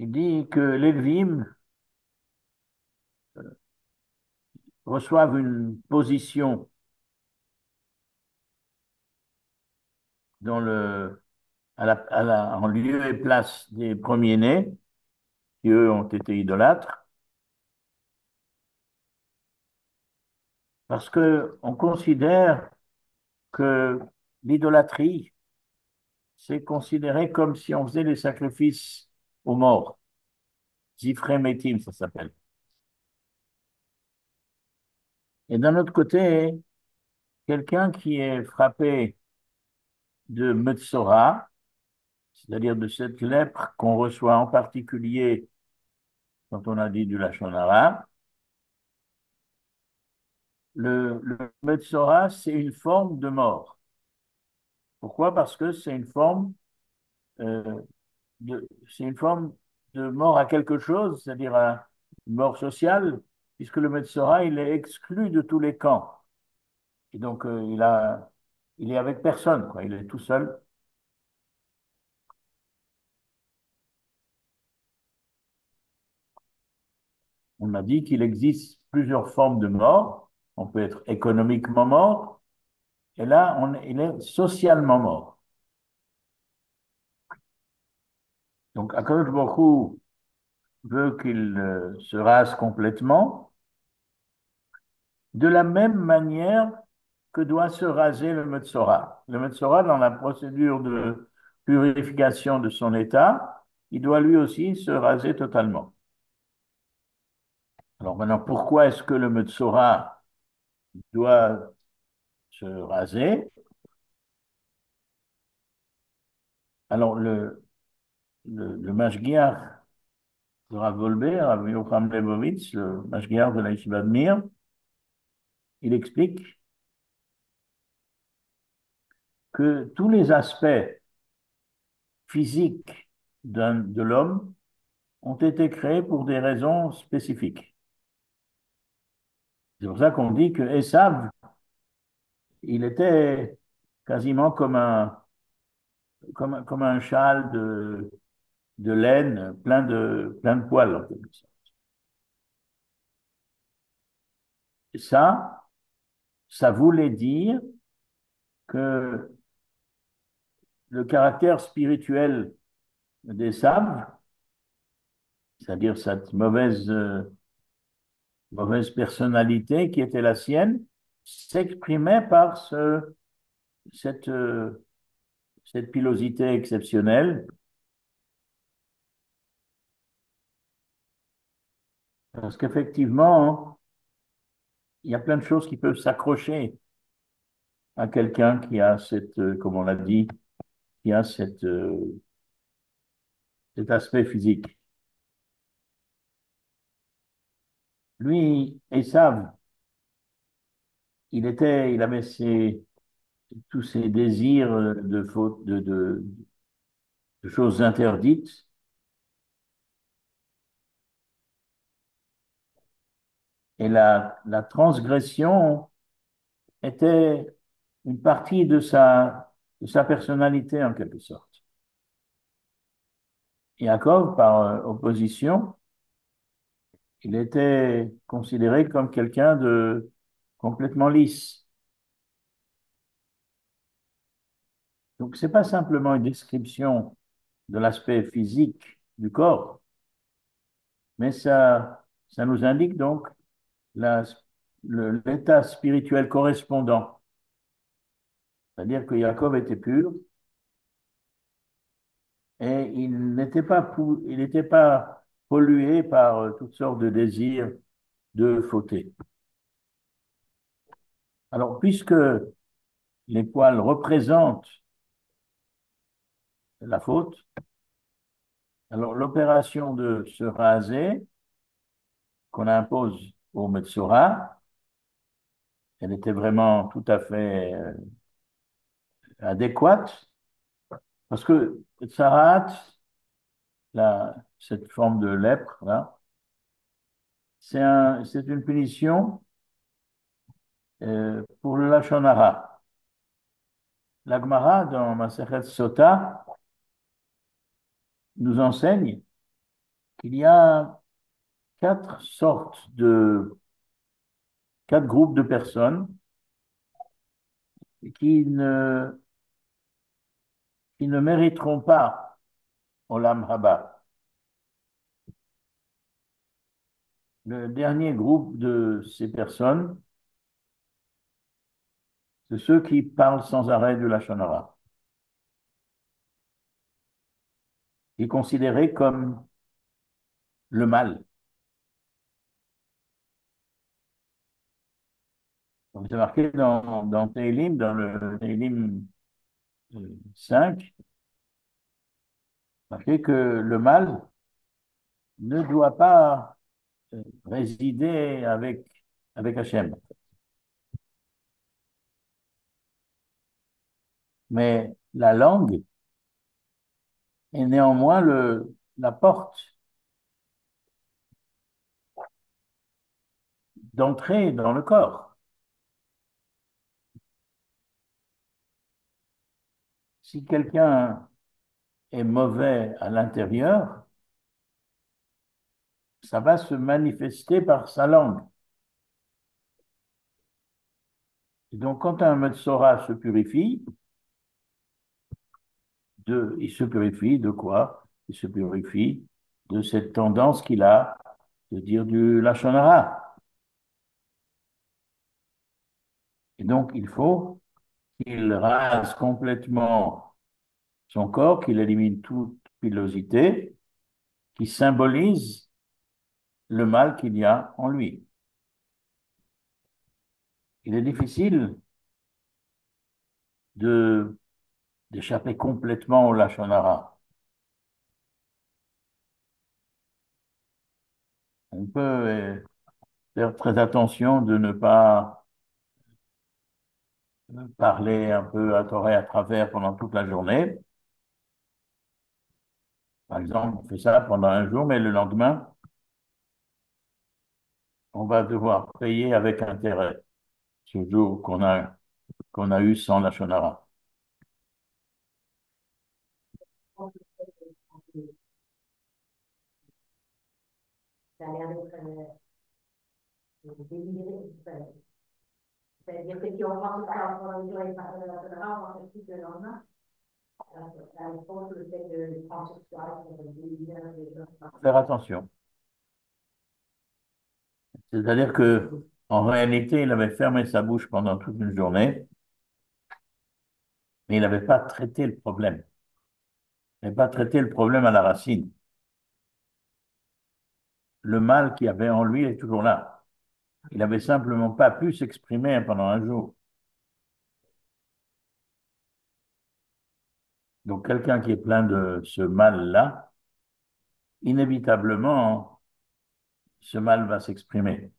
Il dit que les Levim reçoivent une position dans en lieu et place des premiers-nés, qui eux ont été idolâtres, parce que on considère que l'idolâtrie, c'est considéré comme si on faisait les sacrifices aux morts. Zifremetim, ça s'appelle. Et d'un autre côté, quelqu'un qui est frappé de Metzora, c'est-à-dire de cette lèpre qu'on reçoit en particulier quand on a dit du Lachon Hara, le Metzora, c'est une forme de mort. Pourquoi? Parce que euh, c'est une forme de mort à quelque chose, c'est-à-dire une mort sociale, puisque le Metzora, il est exclu de tous les camps. Et donc, il est avec personne, quoi. Il est tout seul. On a dit qu'il existe plusieurs formes de mort. On peut être économiquement mort, et là, il est socialement mort. Donc, Akadosh Baruch Hu veut qu'il se rase complètement, de la même manière que doit se raser le Metzora. Le Metzora, dans la procédure de purification de son état, il doit lui aussi se raser totalement. Alors maintenant, pourquoi est-ce que le Metzora doit se raser? Alors, le Mashgiach de Rav Wolbe, Rav Yocham Lebovitz, le Mashgiach de la Yeshiva de Mir, il explique que tous les aspects physiques de l'homme ont été créés pour des raisons spécifiques. C'est pour ça qu'on dit que Esav, il était quasiment comme un châle de laine plein de poils, en quelque sorte. Et ça voulait dire que le caractère spirituel d'Esav, c'est-à-dire cette mauvaise personnalité qui était la sienne, s'exprimait par cette, euh, cette pilosité exceptionnelle. Parce qu'effectivement, il y a plein de choses qui peuvent s'accrocher à quelqu'un qui a comme on l'a dit, qui a cet aspect physique. Lui, Esav, il avait tous ses désirs de faute, de choses interdites. Et la transgression était une partie de sa personnalité en quelque sorte. Yaakov, par opposition, il était considéré comme quelqu'un de complètement lisse. Donc, c'est pas simplement une description de l'aspect physique du corps, mais ça nous indique donc la- l'état spirituel correspondant. C'est-à-dire que Yaakov était pur et il n'était pas pollué par toutes sortes de désirs de fauté. Alors, puisque les poils représentent la faute, alors l'opération de se raser qu'on impose au Metsora, elle était vraiment tout à fait adéquate parce que Tsarat, cette forme de lèpre, là, c'est une punition pour le Lachon Hara. La Gemara, dans Masechet Sota, nous enseigne qu'il y a quatre groupes de personnes qui ne, qui ne mériteront pas Olam Haba. Le dernier groupe de ces personnes, c'est ceux qui parlent sans arrêt de la Shonara, qui est considéré comme le mal. Donc, c'est marqué dans Tehillim, dans le Tehillim 5, marqué que le mal ne doit pas résider avec Hachem. Mais la langue est néanmoins la porte d'entrée dans le corps. Si quelqu'un est mauvais à l'intérieur, ça va se manifester par sa langue. Et donc, quand un Metzora se purifie, il se purifie de quoi? Il se purifie de cette tendance qu'il a de dire du Lachon Hara. Et donc, il faut qu'il rase complètement son corps, qu'il élimine toute pilosité qui symbolise le mal qu'il y a en lui. Il est difficile de d'échapper complètement au Lachon Hara. On peut faire très attention de ne pas parler un peu à tort et à travers pendant toute la journée. Par exemple, on fait ça pendant un jour, mais le lendemain, on va devoir payer avec intérêt ce jour qu'on a eu sans la Shonara. Ça a l'air d'être déliré. C'est-à-dire que si on pense que ça pendant une journée, on va faire plus le lendemain. Alors, je pense que le fait de prendre sur soi, ça va délirer les gens. Faire attention. C'est-à-dire que, en réalité, il avait fermé sa bouche pendant toute une journée, mais il n'avait pas traité le problème. Il n'avait pas traité le problème à la racine. Le mal qu'il y avait en lui est toujours là. Il n'avait simplement pas pu s'exprimer pendant un jour. Donc, quelqu'un qui est plein de ce mal-là, inévitablement, ce mal va s'exprimer.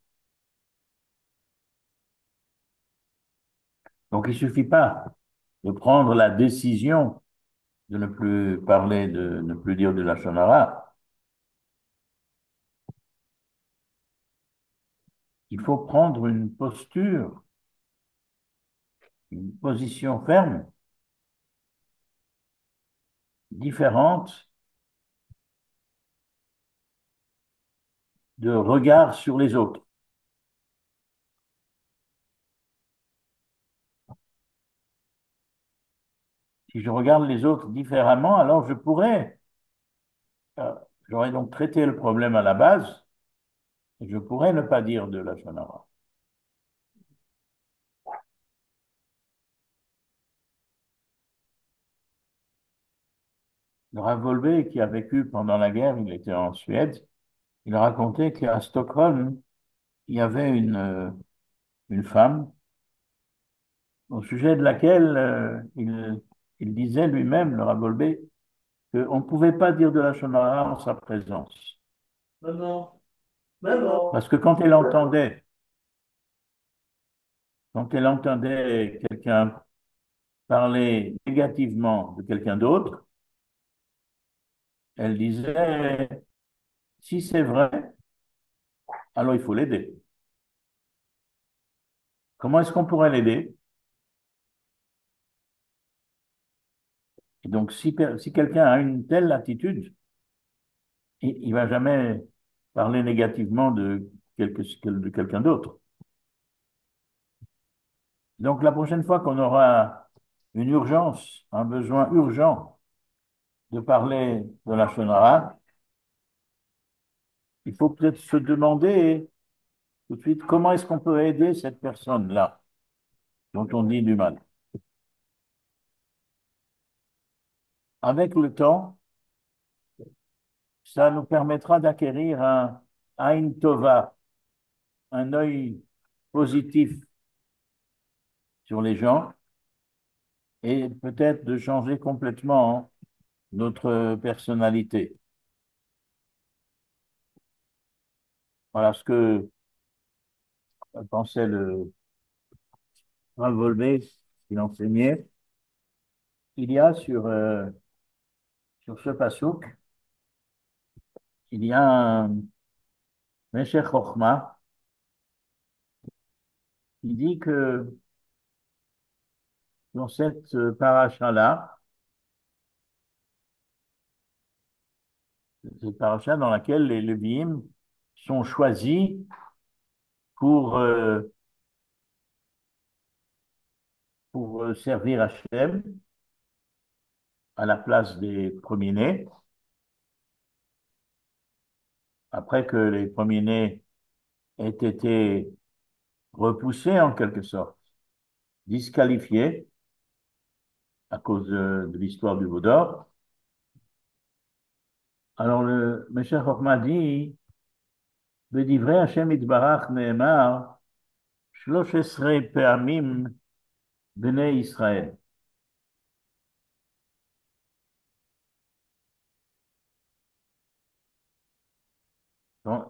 Donc, il ne suffit pas de prendre la décision de ne plus parler, de ne plus dire de la Shonara. Il faut prendre une posture, une position ferme, différente de regard sur les autres. Si je regarde les autres différemment, alors euh, j'aurais donc traité le problème à la base et je pourrais ne pas dire de la Shonara. Le Rav Wolbe, qui a vécu pendant la guerre, il était en Suède, il racontait qu'à Stockholm, il y avait une femme au sujet de laquelle il disait lui-même, le Rav Wolbe, qu'on ne pouvait pas dire de la Shonara en sa présence. Maman, maman. Parce que quand elle entendait quelqu'un parler négativement de quelqu'un d'autre, elle disait, si c'est vrai, alors il faut l'aider. Comment est-ce qu'on pourrait l'aider? Et donc, si quelqu'un a une telle attitude, il va jamais parler négativement de quelqu'un d'autre. Donc, la prochaine fois qu'on aura une urgence, un besoin urgent de parler de la Shonara, il faut peut-être se demander tout de suite comment est-ce qu'on peut aider cette personne-là dont on dit du mal. Avec le temps, ça nous permettra d'acquérir un Ain Tova, un œil positif sur les gens et peut-être de changer complètement notre personnalité. Voilà ce que pensait le Rav Wolbe, qui enseignait. Il y a sur ce passouk, il y a un Meshech Chochma qui dit que dans cette paracha-là, cette paracha dans laquelle les Lévi'im sont choisis pour, euh, pour servir Hachem à la place des premiers-nés, après que les premiers-nés aient été repoussés en quelque sorte, disqualifiés à cause de l'histoire du veau d'or. Alors le Meshech Chochma dit, בדברי השם יתברך נאמר, 13 פעמים בני ישראל. Donc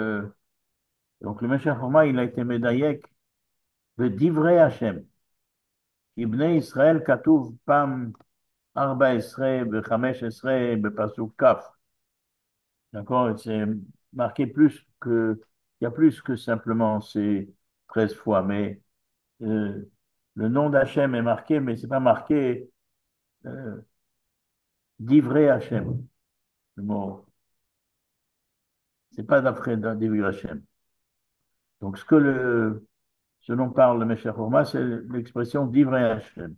le Meshech Chochma, il a été médaillé בדברי השם. כי בני ישראל כתוב פעם 14 ו-15 בפסוק כ'. D'accord? C'est marqué plus que, il y a plus que simplement ces 13 fois, mais euh, le nom d'Hachem est marqué, mais c'est pas marqué euh, d'Ivré Hachem. Le mot, c'est pas d'après d'Ivré Hachem. Donc ce dont parle le Meshech Chochma, c'est l'expression d'Ivré Hachem.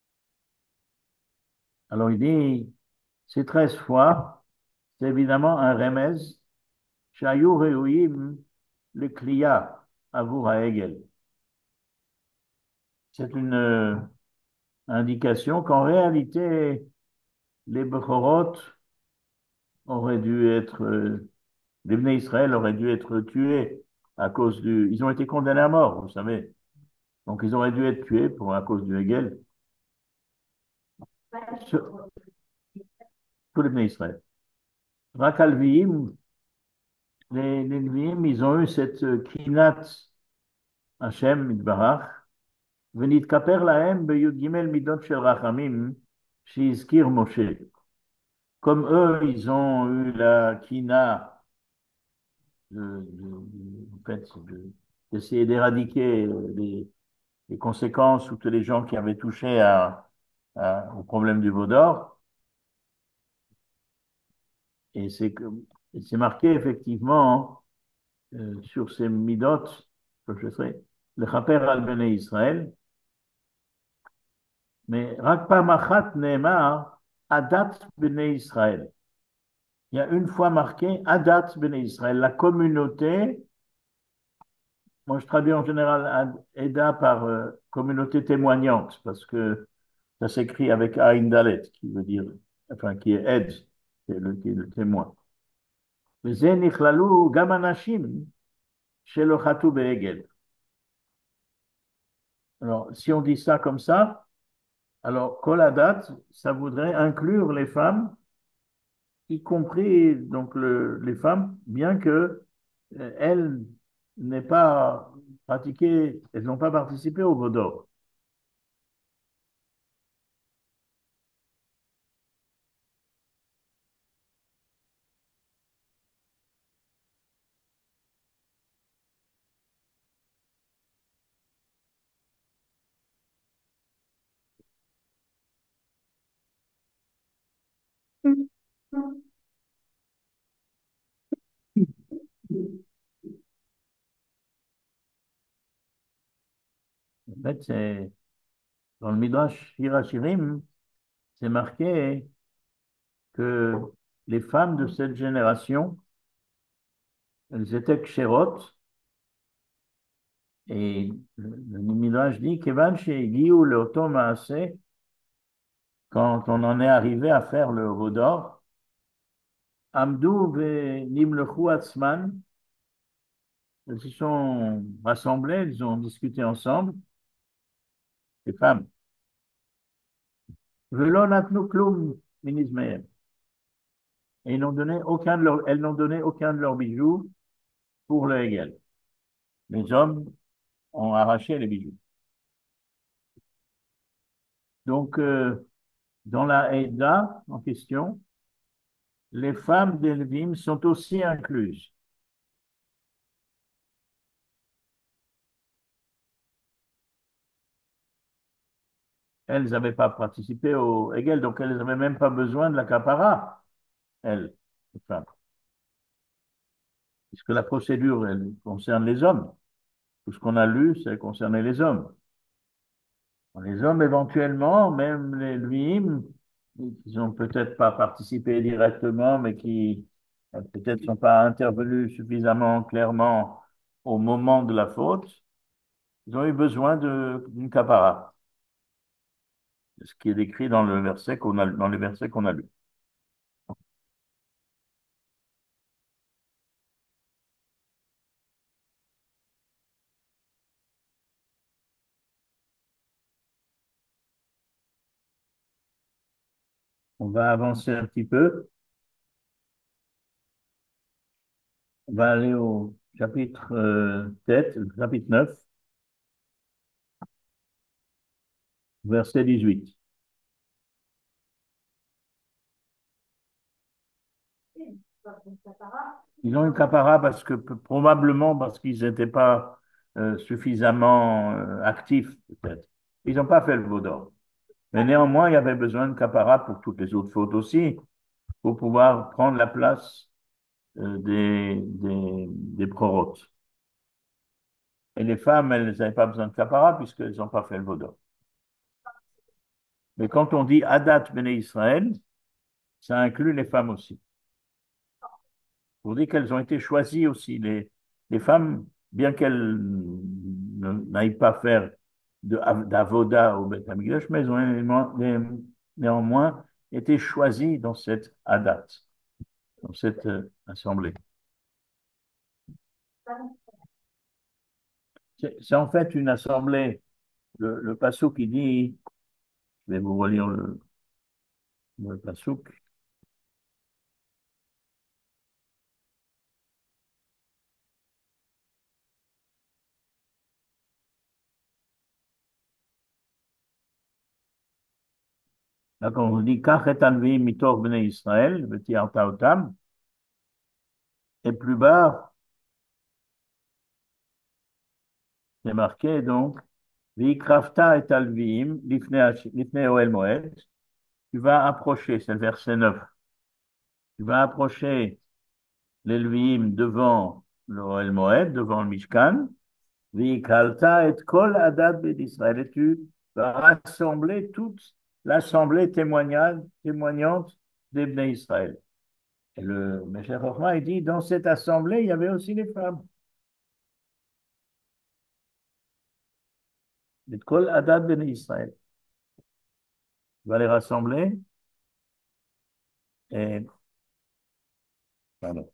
Alors il dit, ces 13 fois, c'est évidemment un remez, Shayu Reouim, le Kliya, Avour Hegel. C'est une indication qu'en réalité, les Bechorot auraient dû être, les Bnei Israël auraient dû être tués à cause du. Ils ont été condamnés à mort, vous savez. Donc ils auraient dû être tués à cause du Hegel, tous les Bnei Israël. Rakalviim, les Levim, ils ont eu cette kinat Hashem Mitbarach, venit kaper lahem beyud gimel midot shel rachamim, shizkir Moshe. Comme eux, ils ont eu la kina en fait, d'essayer d'éradiquer les conséquences ou tous les gens qui avaient touché au problème du veau d'or. Et c'est marqué effectivement sur ces midot, je sais, le chaper al bnei Israël, mais rakpa machat neemar adat bnei Israël. Il y a une fois marqué adat bnei Israël, la communauté. Moi, je traduis en général Eda par communauté témoignante, parce que ça s'écrit avec Ain Dalet, qui veut dire, enfin, qui est Ed, qui est le témoin. וזה נכללו גם אנשים שלא חטאו בעגל. Alors, si on dit ça comme ça, alors Kol Hadat, ça voudrait inclure les femmes, y compris donc les femmes, bien que elles n'aient pas pratiqué, elles n'ont pas participé au Vaudor. c'est dans le Midrash Shirachirim, c'est marqué que les femmes de cette génération, elles étaient ksherot, et le Midrash dit Kevan shehigiu leoto maaseh, quand on en est arrivé à faire le Vaudor, Amdou ve nimlechu atzman, elles se sont rassemblées, elles ont discuté ensemble, les femmes. Velo natnu klum min izmehem. Et elles n'ont donné aucun de leurs bijoux pour le Hegel. Les hommes ont arraché les bijoux. Donc, dans la Haïda en question, les femmes des Lévim sont aussi incluses. Elles n'avaient pas participé au Hegel, donc elles n'avaient même pas besoin de la capara, elles, les femmes. Puisque la procédure, elle concerne les hommes. Tout ce qu'on a lu, ça concernait les hommes. Les hommes, éventuellement, même les Lévim, qui n'ont peut-être pas participé directement, mais qui peut-être ne sont pas intervenus suffisamment clairement au moment de la faute, ils ont eu besoin d'une capara, ce qui est décrit dans le verset dans les versets qu'on a lus. On va avancer un petit peu. On va aller au chapitre tête, chapitre 9, verset 18. Ils ont une capara parce que probablement parce qu'ils n'étaient pas suffisamment actifs, peut-être. Ils n'ont pas fait le veau d'or. Mais néanmoins, il y avait besoin de capara pour toutes les autres fautes aussi, pour pouvoir prendre la place des prorotes. Et les femmes, elles n'avaient pas besoin de capara puisqu'elles n'ont pas fait le veau d'or. Mais quand on dit Adat Bene Israël, ça inclut les femmes aussi. Pour dire qu'elles ont été choisies aussi. Les femmes, bien qu'elles n'aillent pas faire d'avoda au Beth Amikdash, mais elles ont néanmoins été choisies dans cette adat, dans cette assemblée. C'est en fait une assemblée, le passouk qui dit, je vais vous relire le passouk. Là, quand on dit Kach et anvi mitor bnei Israël, v'tiarta otam, et plus bas, c'est marqué donc, V'ikrafta et alviim, lifnei Oel Moed, tu vas approcher, c'est le verset 9, tu vas approcher les Levim devant le Oel Moed, devant le Mishkan, V'ikalta et kol adat d'Israël, et tu vas rassembler toute l'assemblée témoignante des Bnei Israël. Et le Meshech Chochma, il dit, dans cette assemblée, il y avait aussi les femmes. Et kol adat Bnei Israël. Tu vas les rassembler et, pardon.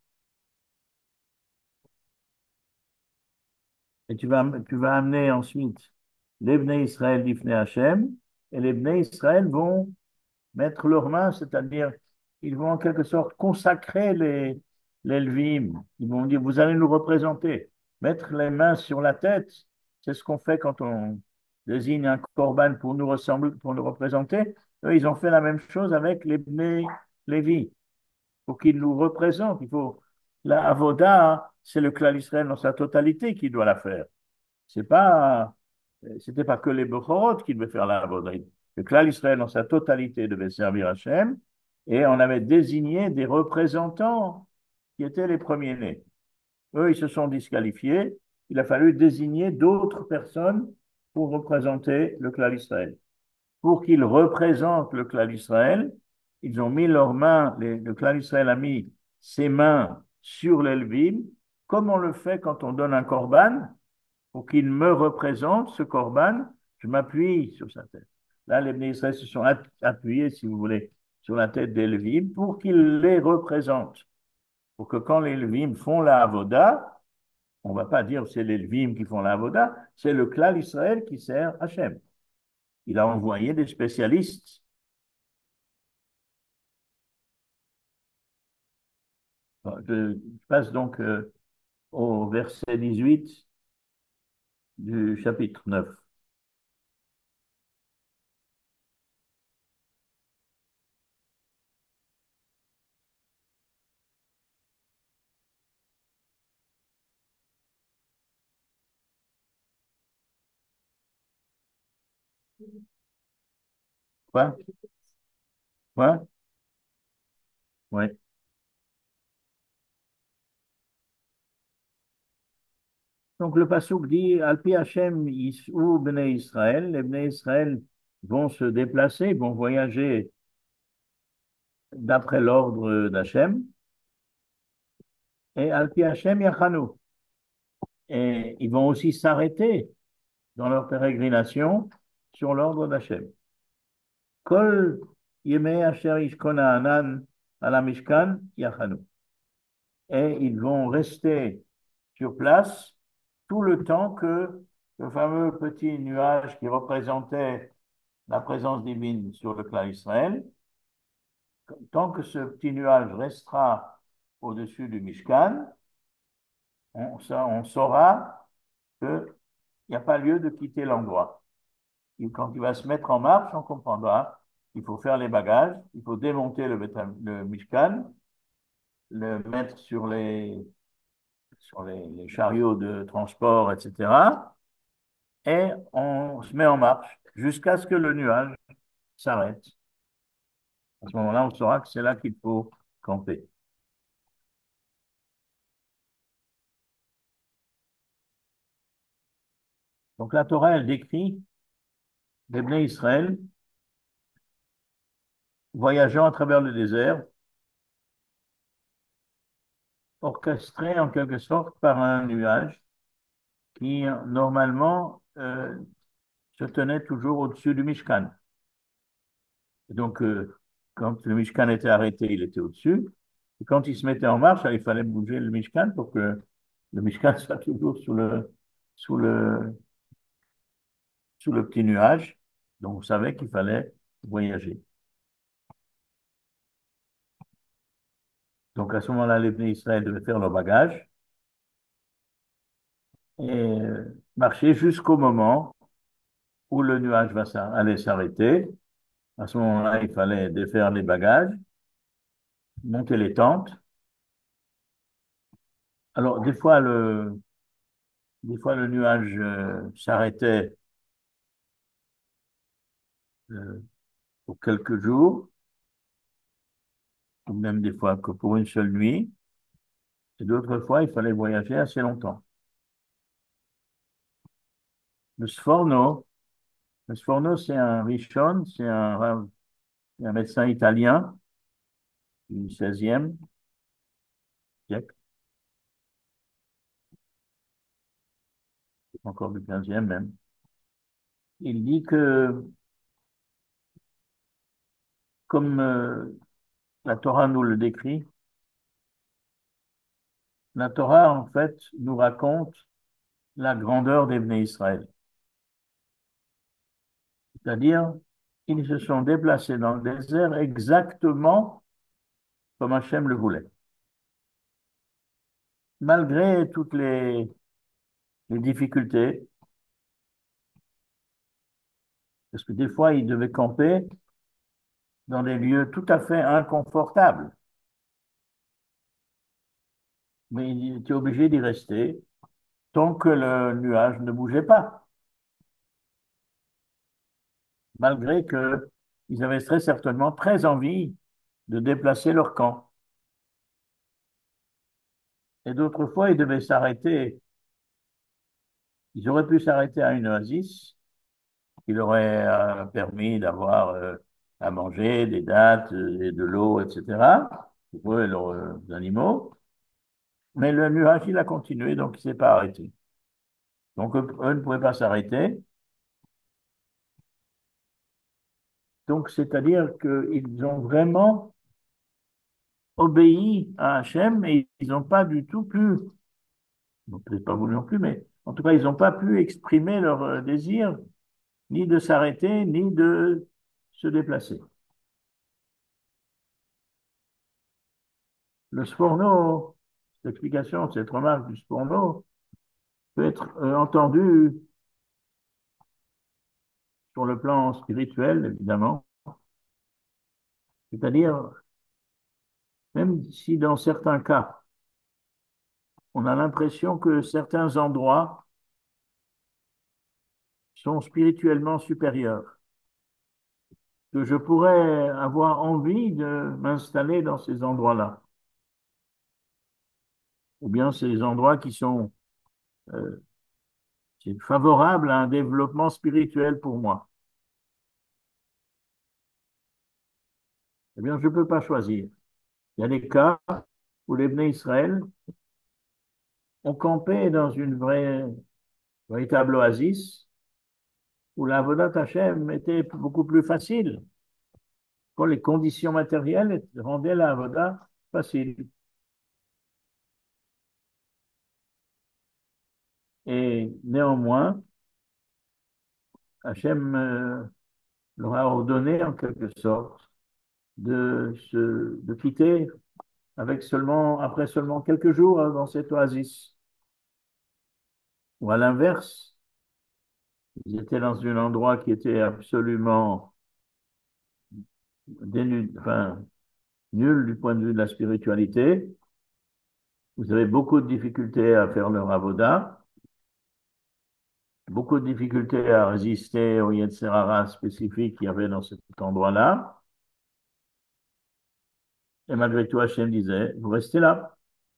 Et tu vas amener ensuite les Bnei Israël d'Ifnei Hachem, et les Bnei Israël vont mettre leurs mains, c'est-à-dire, ils vont en quelque sorte consacrer les Levim. Ils vont dire, vous allez nous représenter. Mettre les mains sur la tête, c'est ce qu'on fait quand on désigne un korban pour nous ressembler, pour nous représenter. Eux, ils ont fait la même chose avec les Bnei Lévi, pour qu'ils nous représentent. La avoda, c'est le clan Israël dans sa totalité qui doit la faire. C'est pas, c'était pas que les Bechorot qui devaient faire la avoda. Le clan Israël dans sa totalité devait servir Hachem, et on avait désigné des représentants qui étaient les premiers-nés. Eux, ils se sont disqualifiés. Il a fallu désigner d'autres personnes pour représenter le clan d'Israël. Pour qu'ils représentent le clan d'Israël, ils ont mis leurs mains, le clan d'Israël a mis ses mains sur les Levim, comme on le fait quand on donne un korban, pour qu'il me représente ce korban, je m'appuie sur sa tête. Là, les Bnei Israël se sont appuyés, si vous voulez, sur la tête des Levim pour qu'ils les représentent. Pour que quand les Levim font la avoda, on ne va pas dire que c'est les Levim qui font la avoda, c'est le clan d'Israël qui sert Hachem. Il a envoyé des spécialistes. Je passe donc au verset 18 du chapitre 9. Quoi? Quoi? Oui. Donc le passouk dit, Alpi Hashem ou Bnei Israël, les Bnei Israël vont se déplacer, vont voyager d'après l'ordre d'Hachem, et Alpi Hashem Yachanu. Et ils vont aussi s'arrêter dans leur pérégrination sur l'ordre d'Hachem. Kol Yemei Asher Ishkona Anan ala Mishkan Yachanu. Et ils vont rester sur place tout le temps que le fameux petit nuage qui représentait la présence divine sur le clan Israël, tant que ce petit nuage restera au-dessus du Mishkan, on saura qu'il n'y a pas lieu de quitter l'endroit. Et quand il va se mettre en marche, on comprendra qu'il faut faire les bagages, il faut démonter le Mishkan, le mettre sur les chariots de transport, etc. Et on se met en marche jusqu'à ce que le nuage s'arrête. À ce moment-là, on saura que c'est là qu'il faut camper. Donc la Torah, elle décrit les Bnei Israël voyageant à travers le désert, orchestrés en quelque sorte par un nuage qui, normalement, se tenait toujours au-dessus du Mishkan. Et donc, quand le Mishkan était arrêté, il était au-dessus. Et quand il se mettait en marche, il fallait bouger le Mishkan pour que le Mishkan soit toujours sous le, sous le petit nuage. Donc, vous savez qu'il fallait voyager. Donc, à ce moment-là, les Bnei Israël devaient faire leur bagage et marcher jusqu'au moment où le nuage allait s'arrêter. À ce moment-là, il fallait défaire les bagages, monter les tentes. Alors, des fois, le nuage s'arrêtait euh, pour quelques jours, ou même des fois que pour une seule nuit. Et d'autres fois, il fallait voyager assez longtemps. Le Sforno, le Sforno, c'est un Rishon, c'est un médecin italien du 16e siècle, encore du 15e même. Il dit que, comme la Torah nous le décrit, la Torah, en fait, nous raconte la grandeur des Bnei Israël. C'est-à-dire, ils se sont déplacés dans le désert exactement comme Hachem le voulait. Malgré toutes les difficultés, parce que des fois, ils devaient camper dans des lieux tout à fait inconfortables. Mais ils étaient obligés d'y rester tant que le nuage ne bougeait pas, malgré qu'ils avaient très certainement très envie de déplacer leur camp. Et d'autres fois, ils devaient s'arrêter. Ils auraient pu s'arrêter à une oasis, qui leur aurait permis d'avoir à manger, des dattes, et de l'eau, etc., pour eux et leurs animaux. Mais le nuage, il a continué, donc il ne s'est pas arrêté. Donc eux ne pouvaient pas s'arrêter. Donc c'est-à-dire qu'ils ont vraiment obéi à Hachem et ils n'ont pas du tout pu, non, peut-être pas voulu non plus, mais en tout cas, ils n'ont pas pu exprimer leur désir, ni de s'arrêter, ni de se déplacer. Le sforno, cette explication, cette remarque du sforno, peut être entendue sur le plan spirituel, évidemment. C'est-à-dire, même si dans certains cas, on a l'impression que certains endroits sont spirituellement supérieurs, que je pourrais avoir envie de m'installer dans ces endroits-là, ou bien ces endroits qui sont euh, favorables à un développement spirituel pour moi. Eh bien, je ne peux pas choisir. Il y a des cas où les Bnei Israël ont campé dans une véritable oasis, où la Avodat Hashem était beaucoup plus facile, quand les conditions matérielles rendaient la Avodah facile. Et néanmoins, Hachem leur a ordonné en quelque sorte de quitter après seulement quelques jours dans cette oasis. Ou à l'inverse, ils étaient dans un endroit qui était absolument enfin, nul du point de vue de la spiritualité. Vous avez beaucoup de difficultés à faire leur avoda, beaucoup de difficultés à résister au Yetzer Hara spécifique qu'il y avait dans cet endroit-là. Et malgré tout, Hachem disait, vous restez là.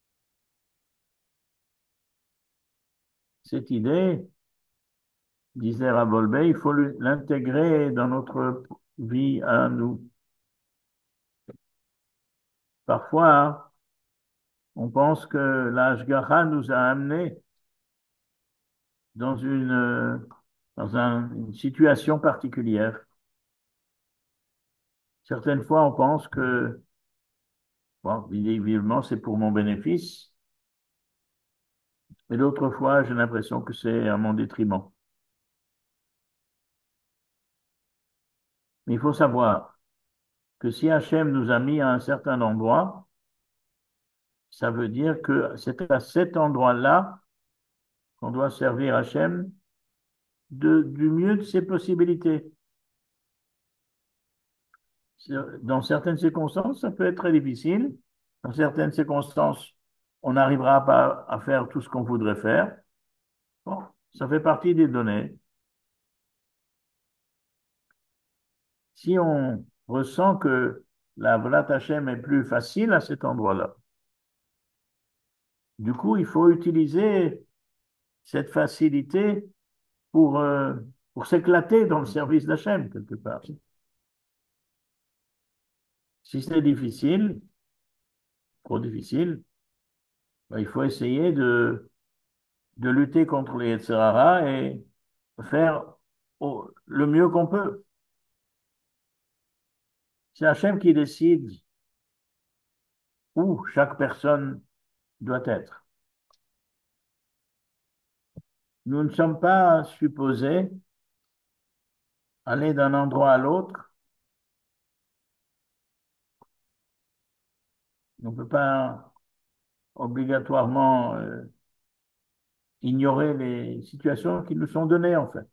Cette idée, disait Rabolbey, il faut l'intégrer dans notre vie à nous. Parfois, on pense que la Hashgacha nous a amenés dans une situation particulière. Certaines fois, on pense que, bon, évidemment, c'est pour mon bénéfice, mais d'autres fois, j'ai l'impression que c'est à mon détriment. Mais il faut savoir que si Hachem nous a mis à un certain endroit, ça veut dire que c'est à cet endroit-là qu'on doit servir Hachem du mieux de ses possibilités. Dans certaines circonstances, ça peut être très difficile. Dans certaines circonstances, on n'arrivera pas à faire tout ce qu'on voudrait faire. Bon, ça fait partie des données. Si on ressent que la Volat Hashem est plus facile à cet endroit-là, du coup, il faut utiliser cette facilité pour, euh, pour s'éclater dans le service d'Hachem, quelque part. Si c'est difficile, trop difficile, ben, il faut essayer de lutter contre les Yetzer Hara et faire le mieux qu'on peut. C'est Hachem qui décide où chaque personne doit être. Nous ne sommes pas supposés aller d'un endroit à l'autre. On ne peut pas obligatoirement ignorer les situations qui nous sont données, en fait.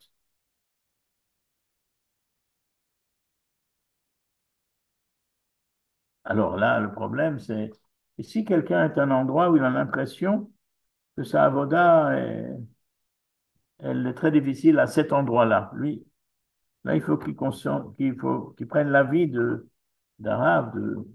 Alors là, le problème, c'est et si quelqu'un est à un endroit où il a l'impression que sa avoda elle est très difficile à cet endroit-là. Lui, là, il faut qu'il prenne l'avis d'Arabe.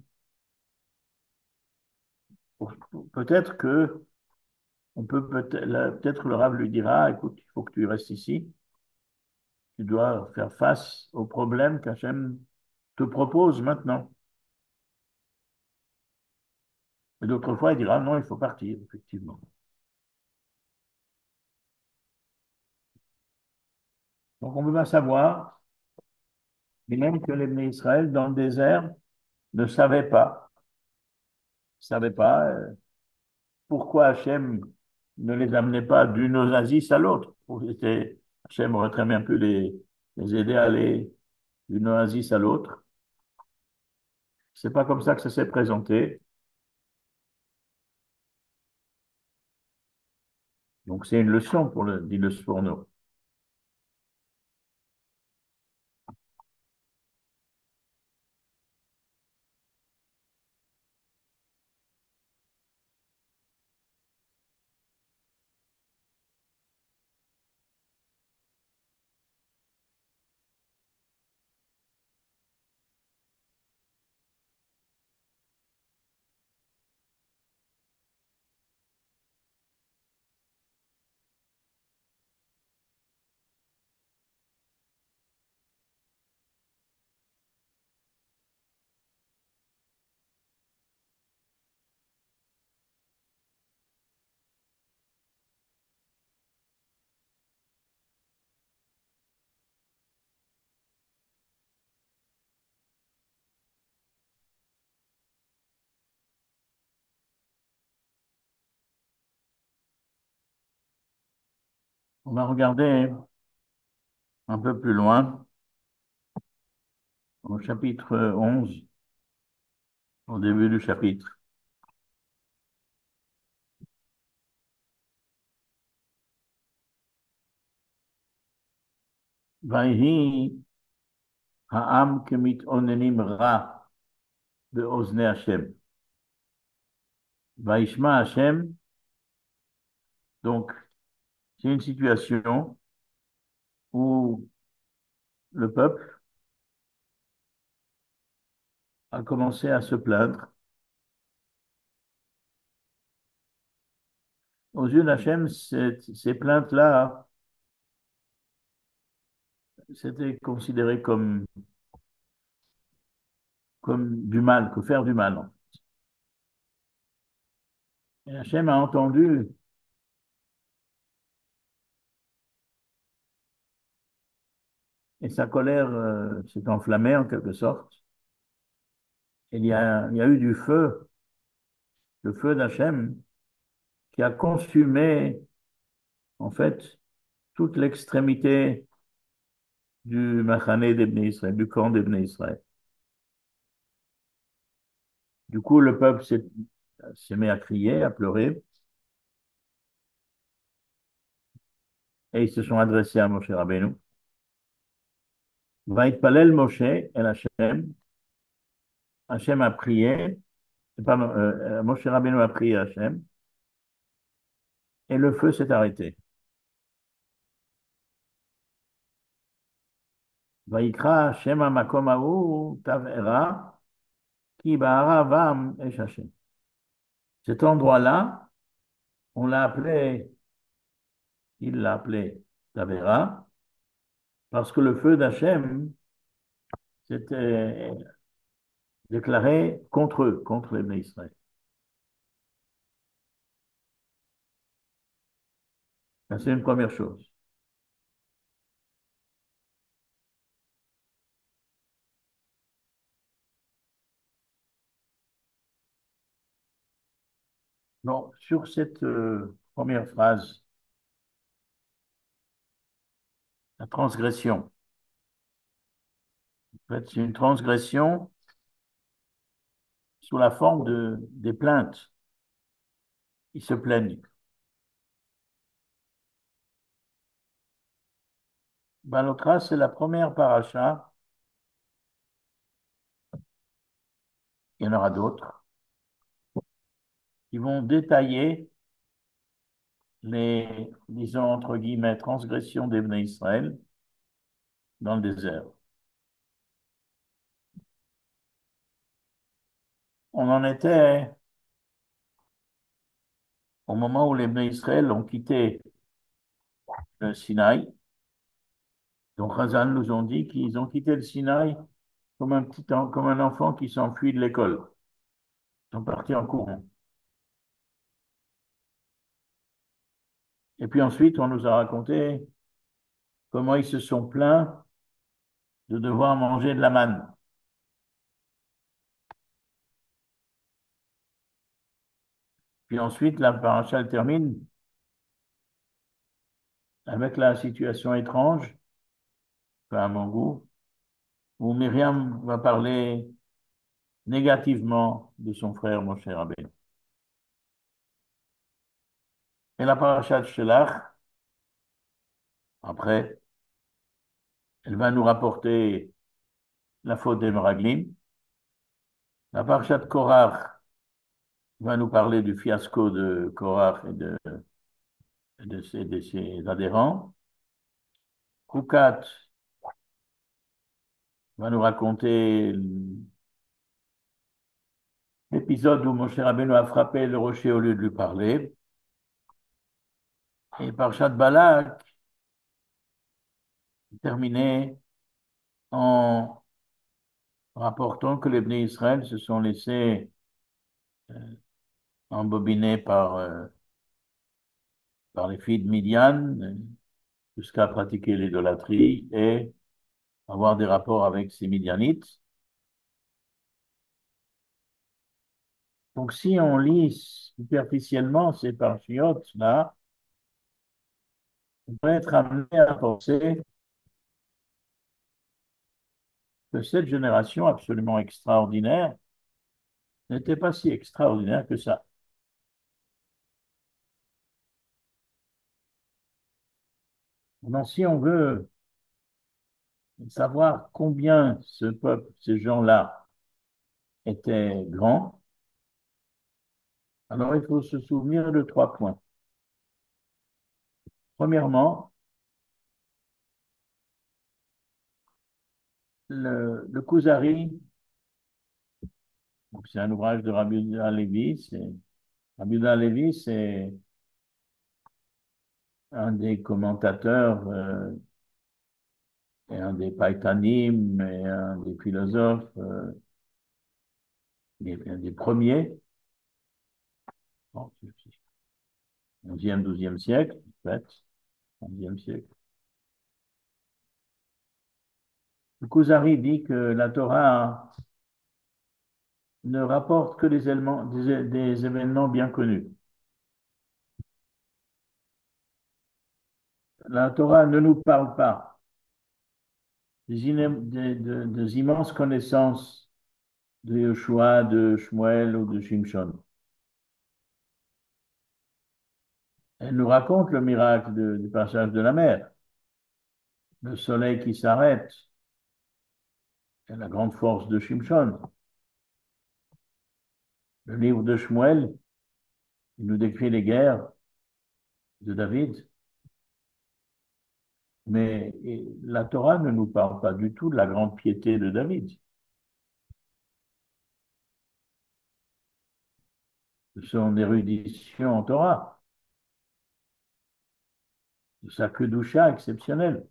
Peut-être que peut-être le Rav lui dira, écoute, il faut que tu restes ici, tu dois faire face aux problèmes qu'Hachem te propose maintenant. Et d'autres fois, il dira non, il faut partir, effectivement. Donc on peut pas savoir, et même que les Bnei Israël, dans le désert, ne savaient pas pourquoi Hachem ne les amenait pas d'une oasis à l'autre. Hachem aurait très bien pu les aider à aller d'une oasis à l'autre. C'est pas comme ça que ça s'est présenté. Donc c'est une leçon pour nous. On va regarder un peu plus loin, au chapitre 11, au début du chapitre. ויהי העם כמתאוננים רע באוזני השם. וישמע Hachem, donc c'est une situation où le peuple a commencé à se plaindre. Aux yeux d'Hachem, ces plaintes-là, c'était considéré comme du mal, que faire du mal. Et Hachem a entendu et sa colère s'est enflammée en quelque sorte. Et il y a eu du feu, le feu d'Hachem, qui a consumé en fait toute l'extrémité du Machané d'Ibn Israël, du camp d'Ibn Israël. Du coup, le peuple s'est mis à crier, à pleurer, et ils se sont adressés à Moshe Rabbeinu. Vaïtpalel Moshe el Hashem, Hachem a prié, pardon, Moshe Rabbeinu a prié Hachem, et le feu s'est arrêté. Vaïkra Hashem makom hahu tav'era, ki ba'aravam esh Hashem. Cet endroit-là, on l'a appelé, il l'a appelé Tavera, parce que le feu d'Hachem s'était déclaré contre eux, contre les Bnei Israël. Ça, c'est une première chose. Non, sur cette première phrase, la transgression. En fait, c'est une transgression sous la forme des plaintes. Ils se plaignent. Balotras, c'est la première paracha. Il y en aura d'autres qui vont détailler les, disons, entre guillemets, transgressions des Bnei Israël dans le désert. On en était au moment où les Bnei Israël ont quitté le Sinaï Donc, Razal nous ont dit qu'ils ont quitté le Sinaï comme un enfant qui s'enfuit de l'école. Ils sont partis en courant. Et puis ensuite, on nous a raconté comment ils se sont plaints de devoir manger de la manne. Puis ensuite, la paracha elle termine avec la situation étrange, enfin, à mon goût, où Myriam va parler négativement de son frère Moshe Rabbeinu. Et la paracha de Shelach, après, elle va nous rapporter la faute des Meraglim. La paracha de Korach va nous parler du fiasco de Korach de ses adhérents. Koukat va nous raconter l'épisode où Moshe Rabbeinu a frappé le rocher au lieu de lui parler. Et Parashat Balak terminé en rapportant que les Bnei Israël se sont laissés embobiner par les filles de Midian jusqu'à pratiquer l'idolâtrie et avoir des rapports avec ces Midianites. Donc, si on lit superficiellement ces parchiotes-là, on peut être amené à penser que cette génération absolument extraordinaire n'était pas si extraordinaire que ça. Donc, si on veut savoir combien ce peuple, ces gens-là, étaient grands, alors il faut se souvenir de trois points. Premièrement, le Kuzari, c'est un ouvrage de Rabbi Yehuda Halevi. Rabbi Yehuda Halevi, c'est un des commentateurs et un des païtanim et un des philosophes, un des premiers, bon, 11e, 12e siècle, en fait, 11e siècle. Le Kuzari dit que la Torah ne rapporte que des événements bien connus. La Torah ne nous parle pas des immenses connaissances de Yoshua, de Shmuel ou de Shimshon. Elle nous raconte le miracle du passage de la mer, le soleil qui s'arrête, et la grande force de Shimshon. Le livre de Shmuel, il nous décrit les guerres de David, mais la Torah ne nous parle pas du tout de la grande piété de David, de son érudition en Torah, de sa kedusha exceptionnelle.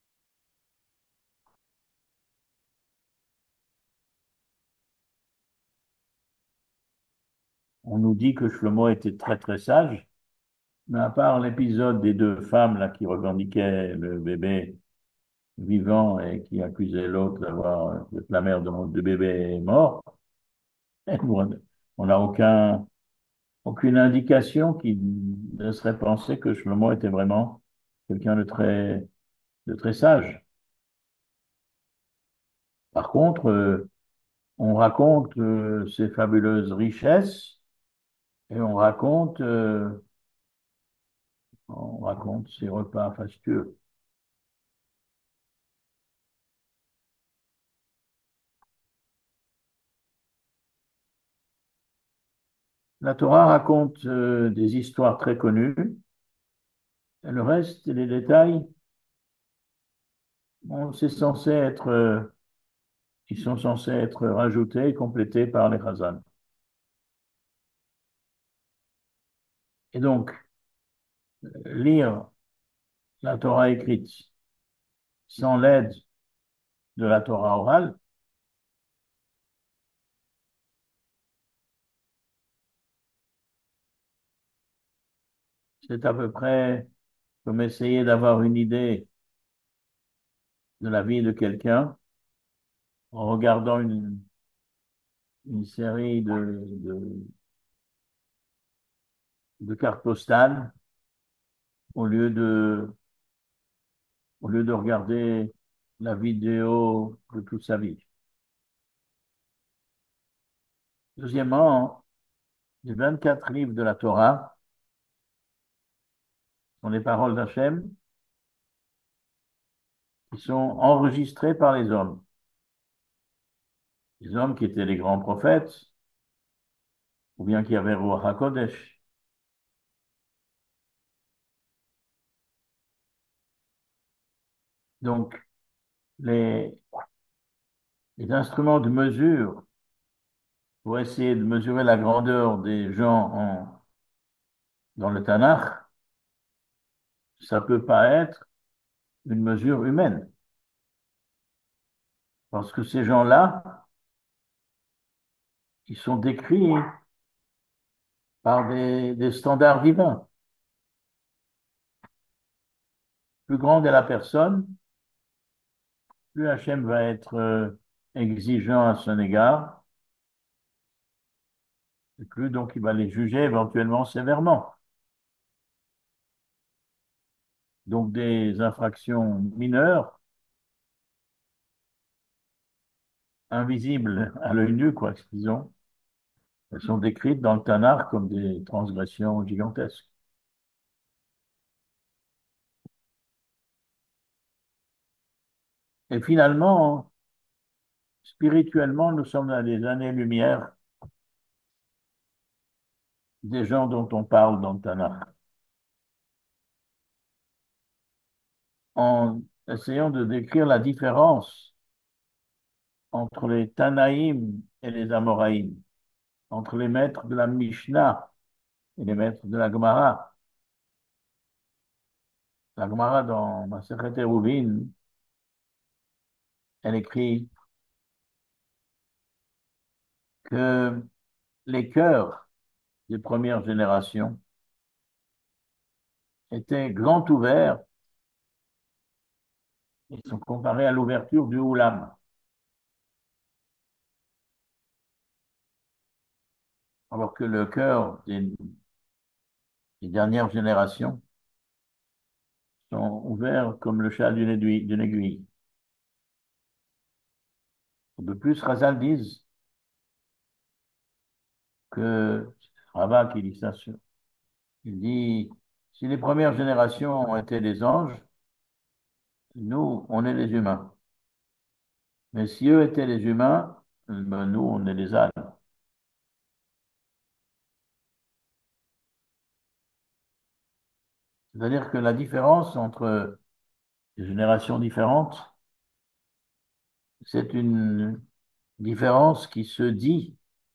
On nous dit que Shlomo était très très sage, mais à part l'épisode des deux femmes là qui revendiquaient le bébé vivant et qui accusaient l'autre d'être la mère de bébé mort, on n'a aucune indication qui laisserait penser que Shlomo était vraiment quelqu'un de très sage. Par contre, on raconte ses fabuleuses richesses et on raconte ses repas fastueux. La Torah raconte des histoires très connues, et le reste, les détails, bon, ils sont censés être rajoutés et complétés par les Chazan. Et donc, lire la Torah écrite sans l'aide de la Torah orale, c'est à peu près comme essayer d'avoir une idée de la vie de quelqu'un en regardant une série de cartes postales au lieu au lieu de regarder la vidéo de toute sa vie. Deuxièmement, les 24 livres de la Torah sont les paroles d'Hachem qui sont enregistrées par les hommes qui étaient les grands prophètes, ou bien qui avaient Ruach HaKodesh. Donc, les, les instruments de mesure pour essayer de mesurer la grandeur des gens dans le Tanakh, ça peut pas être une mesure humaine, parce que ces gens-là, ils sont décrits par des standards divins. Plus grande est la personne, plus Hachem va être exigeant à son égard, et plus donc il va les juger éventuellement sévèrement. Donc des infractions mineures, invisibles à l'œil nu, quoi, disons, elles sont décrites dans le Tanakh comme des transgressions gigantesques. Et finalement, spirituellement, nous sommes à des années-lumière des gens dont on parle dans le Tanakh. En essayant de décrire la différence entre les Tanaïm et les Amoraïm, entre les maîtres de la Mishnah et les maîtres de la Gemara. La Gemara, dans Masechet Eruvin, elle écrit que les cœurs des premières générations étaient grands ouverts et sont comparés à l'ouverture du Oulam, alors que le cœur des dernières générations sont ouverts comme le chat d'une aiguille. De plus, Razal disent que, Rabat qui dit ça, il dit, si les premières générations ont été des anges, nous, on est les humains. Mais si eux étaient les humains, ben, nous, on est les ânes. C'est-à-dire que la différence entre les générations différentes, c'est une différence qui se dit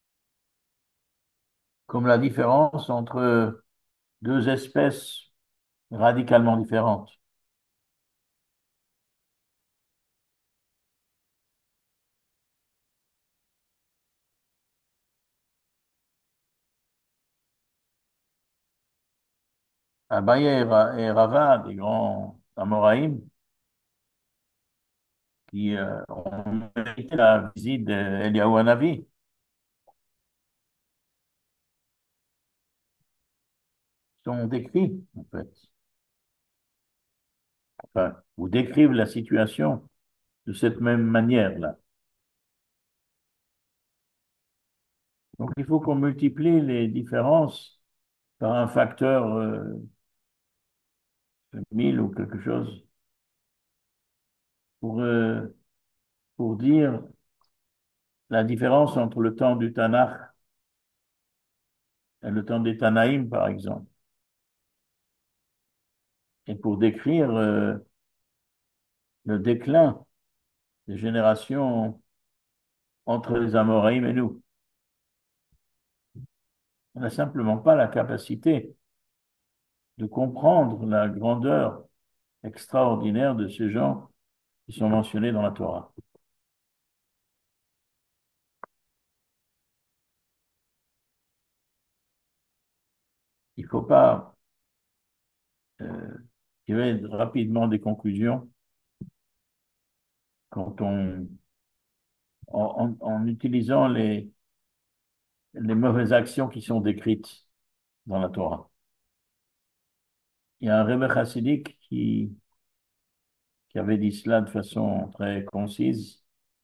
comme la différence entre deux espèces radicalement différentes. Abaye et Rava, des grands Amoraïm, qui ont mérité la visite d'Eliyahu Hanavi, sont décrits, en fait, enfin, ou décrivent la situation de cette même manière-là. Donc, il faut qu'on multiplie les différences par un facteur 1000 ou quelque chose pour, euh, pour dire la différence entre le temps du Tanakh et le temps des Tanaïm, par exemple, et pour décrire le déclin des générations entre les Amoraïm et nous. On n'a simplement pas la capacité de comprendre la grandeur extraordinaire de ces gens qui sont mentionnés dans la Torah. Il ne faut pas euh, tirer rapidement des conclusions quand en utilisant les mauvaises actions qui sont décrites dans la Torah. Il y a un Rebbe chassidique qui avait dit cela de façon très concise.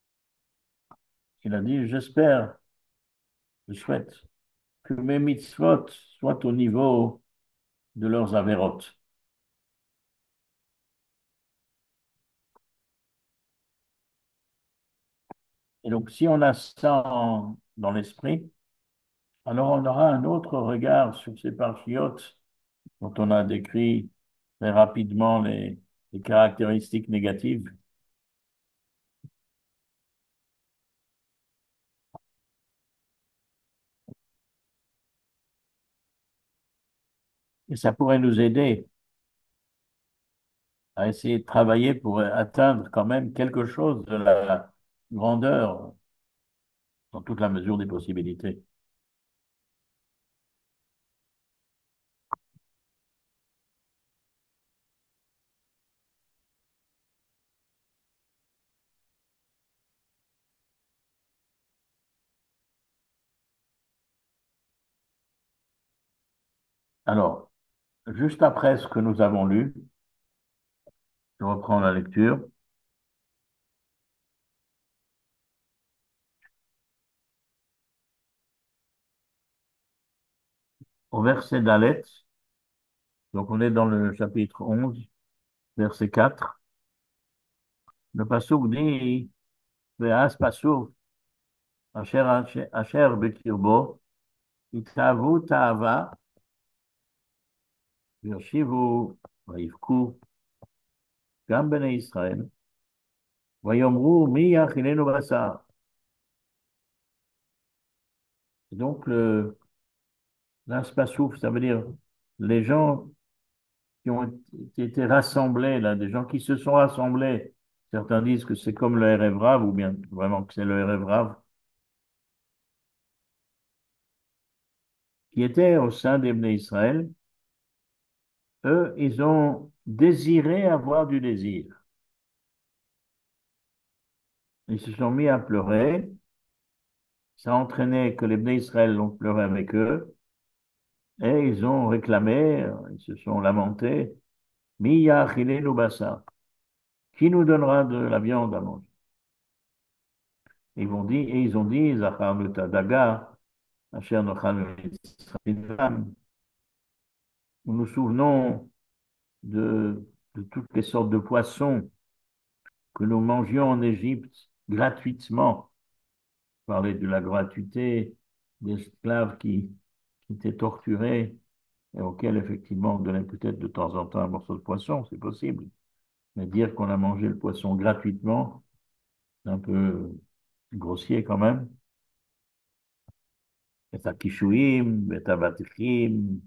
Il a dit, j'espère, je souhaite que mes mitzvot soient au niveau de leurs avérotes. Et donc, si on a ça dans l'esprit, alors on aura un autre regard sur ces parchiotes dont on a décrit très rapidement les caractéristiques négatives. Et ça pourrait nous aider à essayer de travailler pour atteindre quand même quelque chose de la grandeur dans toute la mesure des possibilités. Alors, juste après ce que nous avons lu, je reprends la lecture. Au verset d'Alet, donc on est dans le chapitre 11, verset 4. Le passouk dit, Ve'as pasuk, asher bekirbo, ithavu ta'ava, ויושיבו ויבכו גם בני ישראל, ויאמרו מי יאכילנו בשר. Et donc, l'inspassouf, ça veut dire les gens qui ont été rassemblés, là, des gens qui se sont rassemblés. Certains disent que c'est comme le Erev Rav, ou bien vraiment que c'est le Erev Rav, qui étaient au sein des Bnei Israël. Eux, ils ont désiré avoir du désir. Ils se sont mis à pleurer. Ça a entraîné que les Bnei Israël ont pleuré avec eux. Et ils ont réclamé, ils se sont lamentés, Miya achilenu basa, qui nous donnera de la viande à manger? Ils ont dit, Zachar daga, asher nochal mitzrayim. Nous nous souvenons de toutes les sortes de poissons que nous mangions en Égypte gratuitement. Parler de la gratuité d'esclaves qui étaient torturés et auxquels effectivement on donnait peut-être de temps en temps un morceau de poisson, c'est possible. Mais dire qu'on a mangé le poisson gratuitement, c'est un peu grossier quand même. Et à kishouim, et à batichim,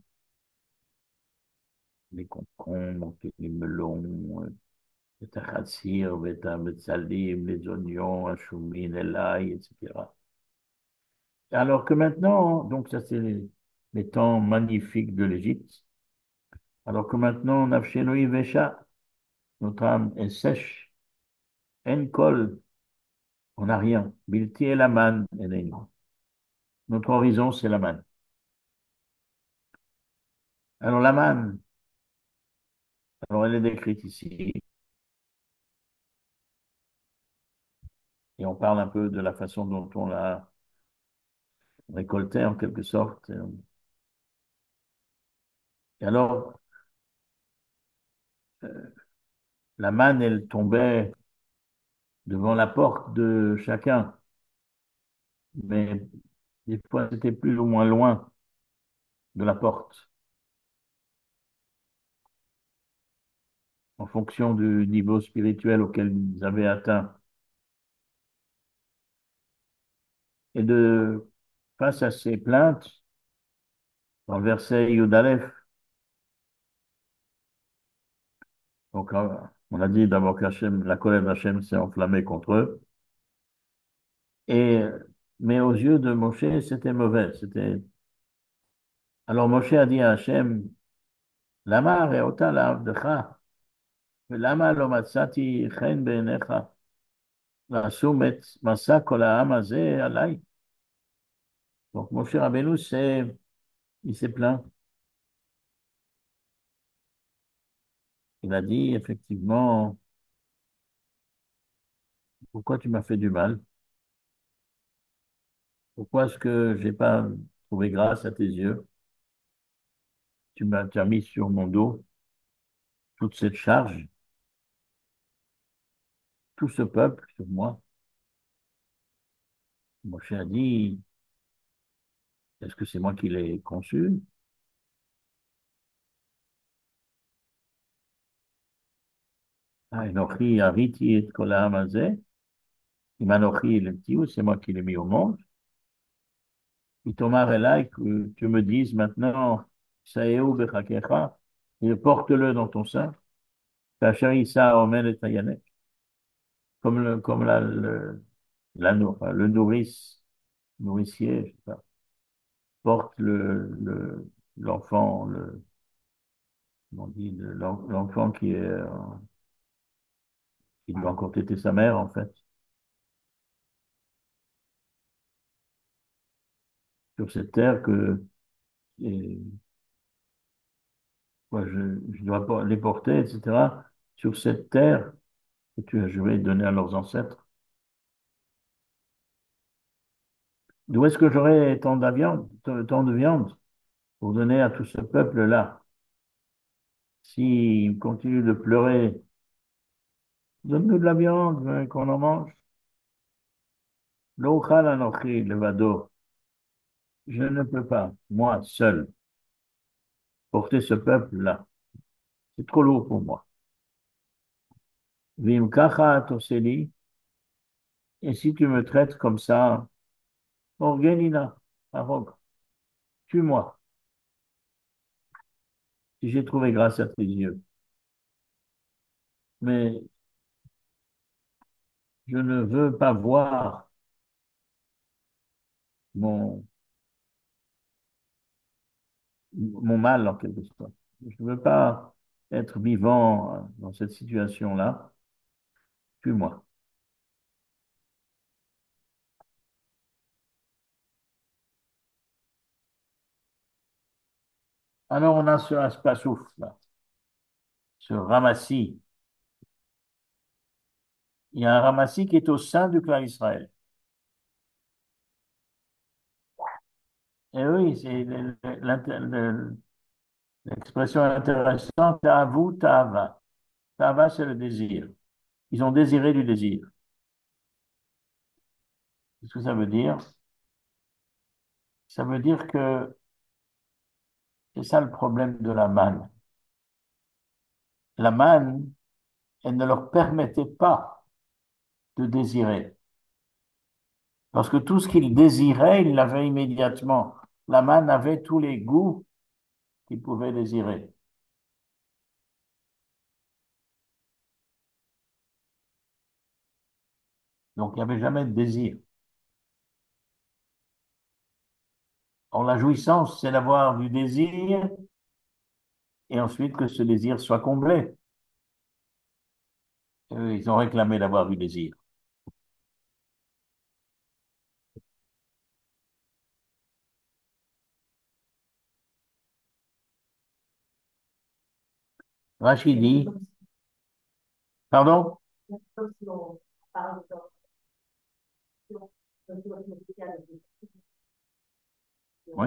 les concombres, les melons, et à chassir, et à betsalim, les oignons, à choumine, l'ail, etc. Alors que maintenant, donc ça c'est les temps magnifiques de l'Égypte, alors que maintenant, nafshenoi vesha, notre âme est sèche, en kol, on n'a rien. Bilti et la manne, notre horizon, c'est la manne. Alors la manne, alors elle est décrite ici, et on parle un peu de la façon dont on l'a récoltée en quelque sorte. Et alors, la manne, elle tombait devant la porte de chacun, mais des fois c'était plus ou moins loin de la porte, en fonction du niveau spirituel auquel ils avaient atteint. Et face à ces plaintes, dans le verset Yudalef, donc On a dit d'abord que la colère d'Hachem s'est enflammée contre eux. Et, mais aux yeux de Moshe, c'était mauvais. Alors Moshe a dit à Hachem, Lama re'ota la'avdecha, ולמה לא מצאתי חן בעיניך ועשו מסע כל העם הזה עליי? Donc Moshe Rabbeinu, il s'est plaint. Il a dit, effectivement, pourquoi tu m'as fait du mal? Pourquoi est-ce que j'ai pas trouvé grâce à tes yeux? Tu as mis sur mon dos toute cette charge, tout ce peuple sur moi. Moshe a dit, est-ce que c'est moi qui l'ai conçu? Enochi hariti et kol ha'am hazeh. Im Anochi lemtiou, c'est moi qui l'ai mis au monde. Itomar elai, que tu me dises maintenant, Saeu bechakecha, et porte-le dans ton sein. Kasher Issa omen et hayanek. Comme enfin, le nourricier, je sais pas, porte l'enfant, comment on dit, l'enfant qui doit encore téter sa mère, en fait, sur cette terre et, quoi, je dois les porter, etc., sur cette terre que tu as juré de donner à leurs ancêtres. D'où est-ce que j'aurai tant de viande pour donner à tout ce peuple-là? S'ils continuent de pleurer, donne-nous de la viande, qu'on en mange. L'ochal anochi levado. Je ne peux pas, moi seul, porter ce peuple-là. C'est trop lourd pour moi. Vim kacha toseli. Et si tu me traites comme ça, organina, arog, tue-moi, si j'ai trouvé grâce à tes yeux. Mais je ne veux pas voir mon, mon mal, en quelque sorte. Je ne veux pas être vivant dans cette situation-là. Tue-moi. Alors, on a ce Aspasouf, là, ce Ramassi. Il y a un Ramassi qui est au sein du clan Israël. Et oui, c'est l'expression intéressante, Ta'avu, Ta'ava. Ta'ava, c'est le désir. Ils ont désiré du désir. Qu'est-ce que ça veut dire? Ça veut dire que c'est ça le problème de la manne. La manne, elle ne leur permettait pas de désirer. Parce que tout ce qu'ils désiraient, ils l'avaient immédiatement. La manne avait tous les goûts qu'ils pouvaient désirer. Donc, il n'y avait jamais de désir. Or, la jouissance, c'est d'avoir du désir et ensuite que ce désir soit comblé. Ils ont réclamé d'avoir du désir. Rachidi, pardon? Oui.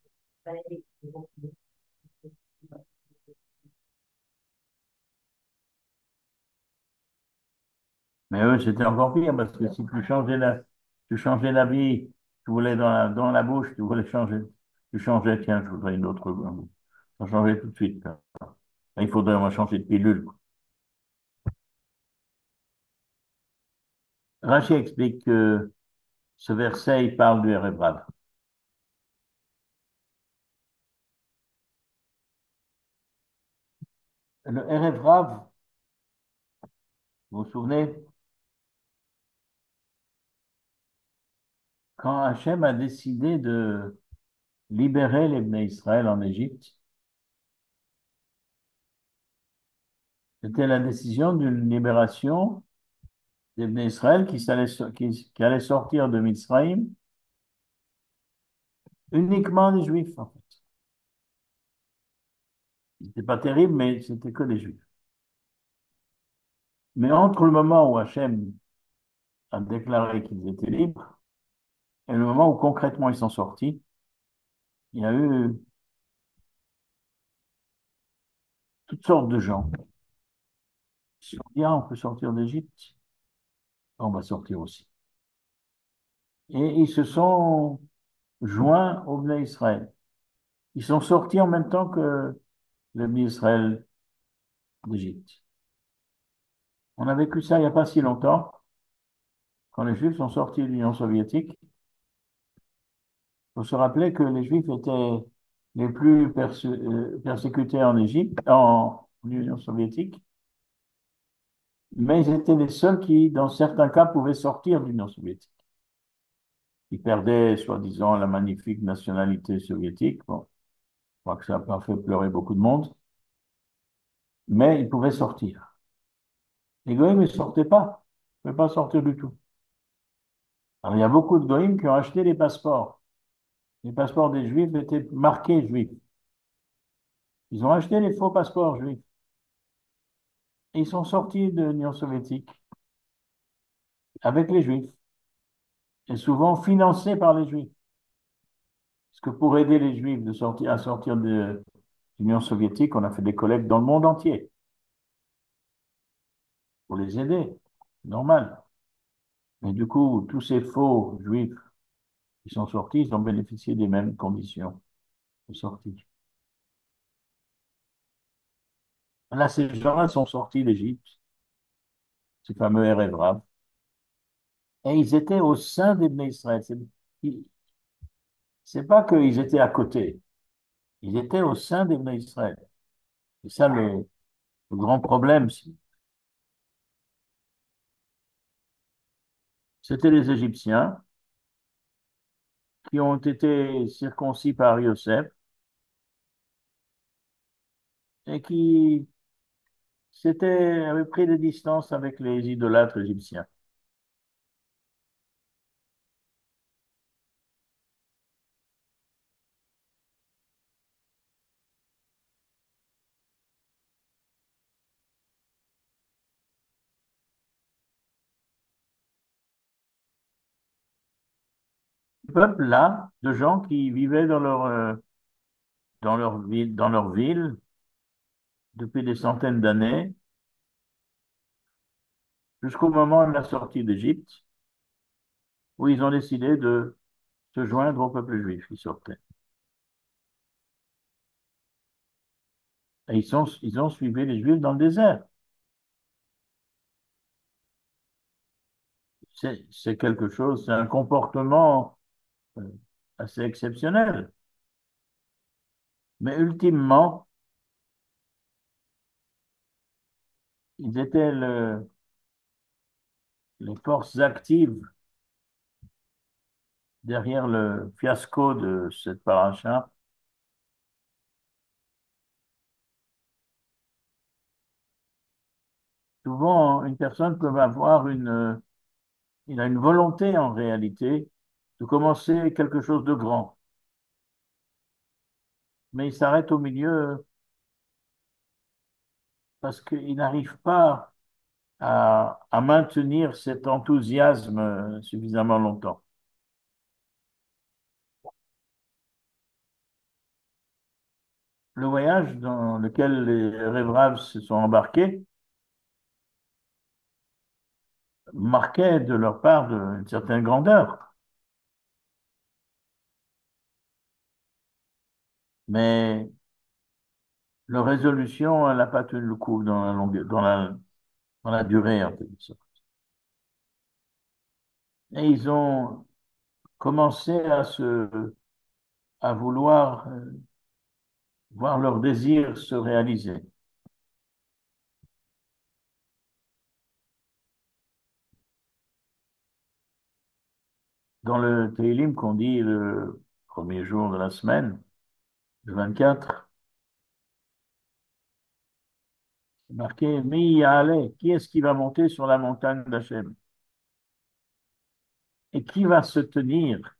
Mais eux, c'était encore pire parce que si tu changeais la vie, tu voulais dans la bouche, tu voulais changer, tu changeais, tiens, je voudrais une autre, ça changeait tout de suite. Là. Il faudrait, moi, changer de pilule. Rachid explique que ce verset, il parle du Erev Rav. Le Erev Rav, Vous vous souvenez, quand Hachem a décidé de libérer les Bnei Israël en Égypte, c'était la décision d'une libération des Bnei Israël qui allait sortir de Mitzrayim, uniquement des Juifs, en fait. C'était pas terrible, mais c'était que des Juifs. Mais entre le moment où Hachem a déclaré qu'ils étaient libres et le moment où concrètement ils sont sortis, il y a eu toutes sortes de gens qui se sont dit, ah, on peut sortir d'Égypte, on va sortir aussi. Et ils se sont joints au Bnei Israël. Ils sont sortis en même temps que le Bnei Israël d'Égypte. On a vécu ça il n'y a pas si longtemps, quand les Juifs sont sortis de l'Union soviétique. Il faut se rappeler que les Juifs étaient les plus persécutés en Égypte, en Union soviétique, mais ils étaient les seuls qui, dans certains cas, pouvaient sortir de l'Union soviétique. Ils perdaient, soi-disant, la magnifique nationalité soviétique. Bon, je crois que ça n'a pas fait pleurer beaucoup de monde, mais ils pouvaient sortir. Les Goïms ne sortaient pas, ils ne pouvaient pas sortir du tout. Alors, il y a beaucoup de Goïms qui ont acheté des passeports. Les passeports des Juifs étaient marqués Juifs. Ils ont acheté les faux passeports Juifs. Et ils sont sortis de l'Union soviétique avec les Juifs, et souvent financés par les Juifs. Parce que pour aider les Juifs à sortir de l'Union soviétique, on a fait des collectes dans le monde entier pour les aider. C'est normal. Mais du coup, tous ces faux Juifs qui sont sortis, ils ont bénéficié des mêmes conditions de sortie. Là, ces gens-là sont sortis d'Égypte, ces fameux Erev Rav, et ils étaient au sein des Bnei Israël. C'est pas qu'ils étaient à côté, ils étaient au sein des Bnei Israël. C'est ça le grand problème. C'était les Égyptiens qui ont été circoncis par Yosef et qui avaient pris des distances avec les idolâtres égyptiens. Ce peuple-là, de gens qui vivaient dans leur ville depuis des centaines d'années, jusqu'au moment de la sortie d'Égypte, où ils ont décidé de se joindre au peuple juif qui sortait. Et ils ont suivi les Juifs dans le désert. C'est quelque chose, c'est un comportement euh, assez exceptionnel. Mais ultimement, ils étaient les forces actives derrière le fiasco de cette paracha. Souvent, une personne peut avoir il a une volonté en réalité de commencer quelque chose de grand, mais il s'arrête au milieu parce qu'il n'arrive pas à maintenir cet enthousiasme suffisamment longtemps. Le voyage dans lequel les rêves se sont embarqués marquait de leur part une certaine grandeur, mais leur résolution, elle n'a pas tenu le coup dans la longueur, dans la durée, en quelque sorte. Et ils ont commencé à vouloir voir leur désir se réaliser. Dans le Télim qu'on dit le premier jour de la semaine, le 24, c'est marqué Mi Ya'aleh, qui est-ce qui va monter sur la montagne d'Hachem? Et qui va se tenir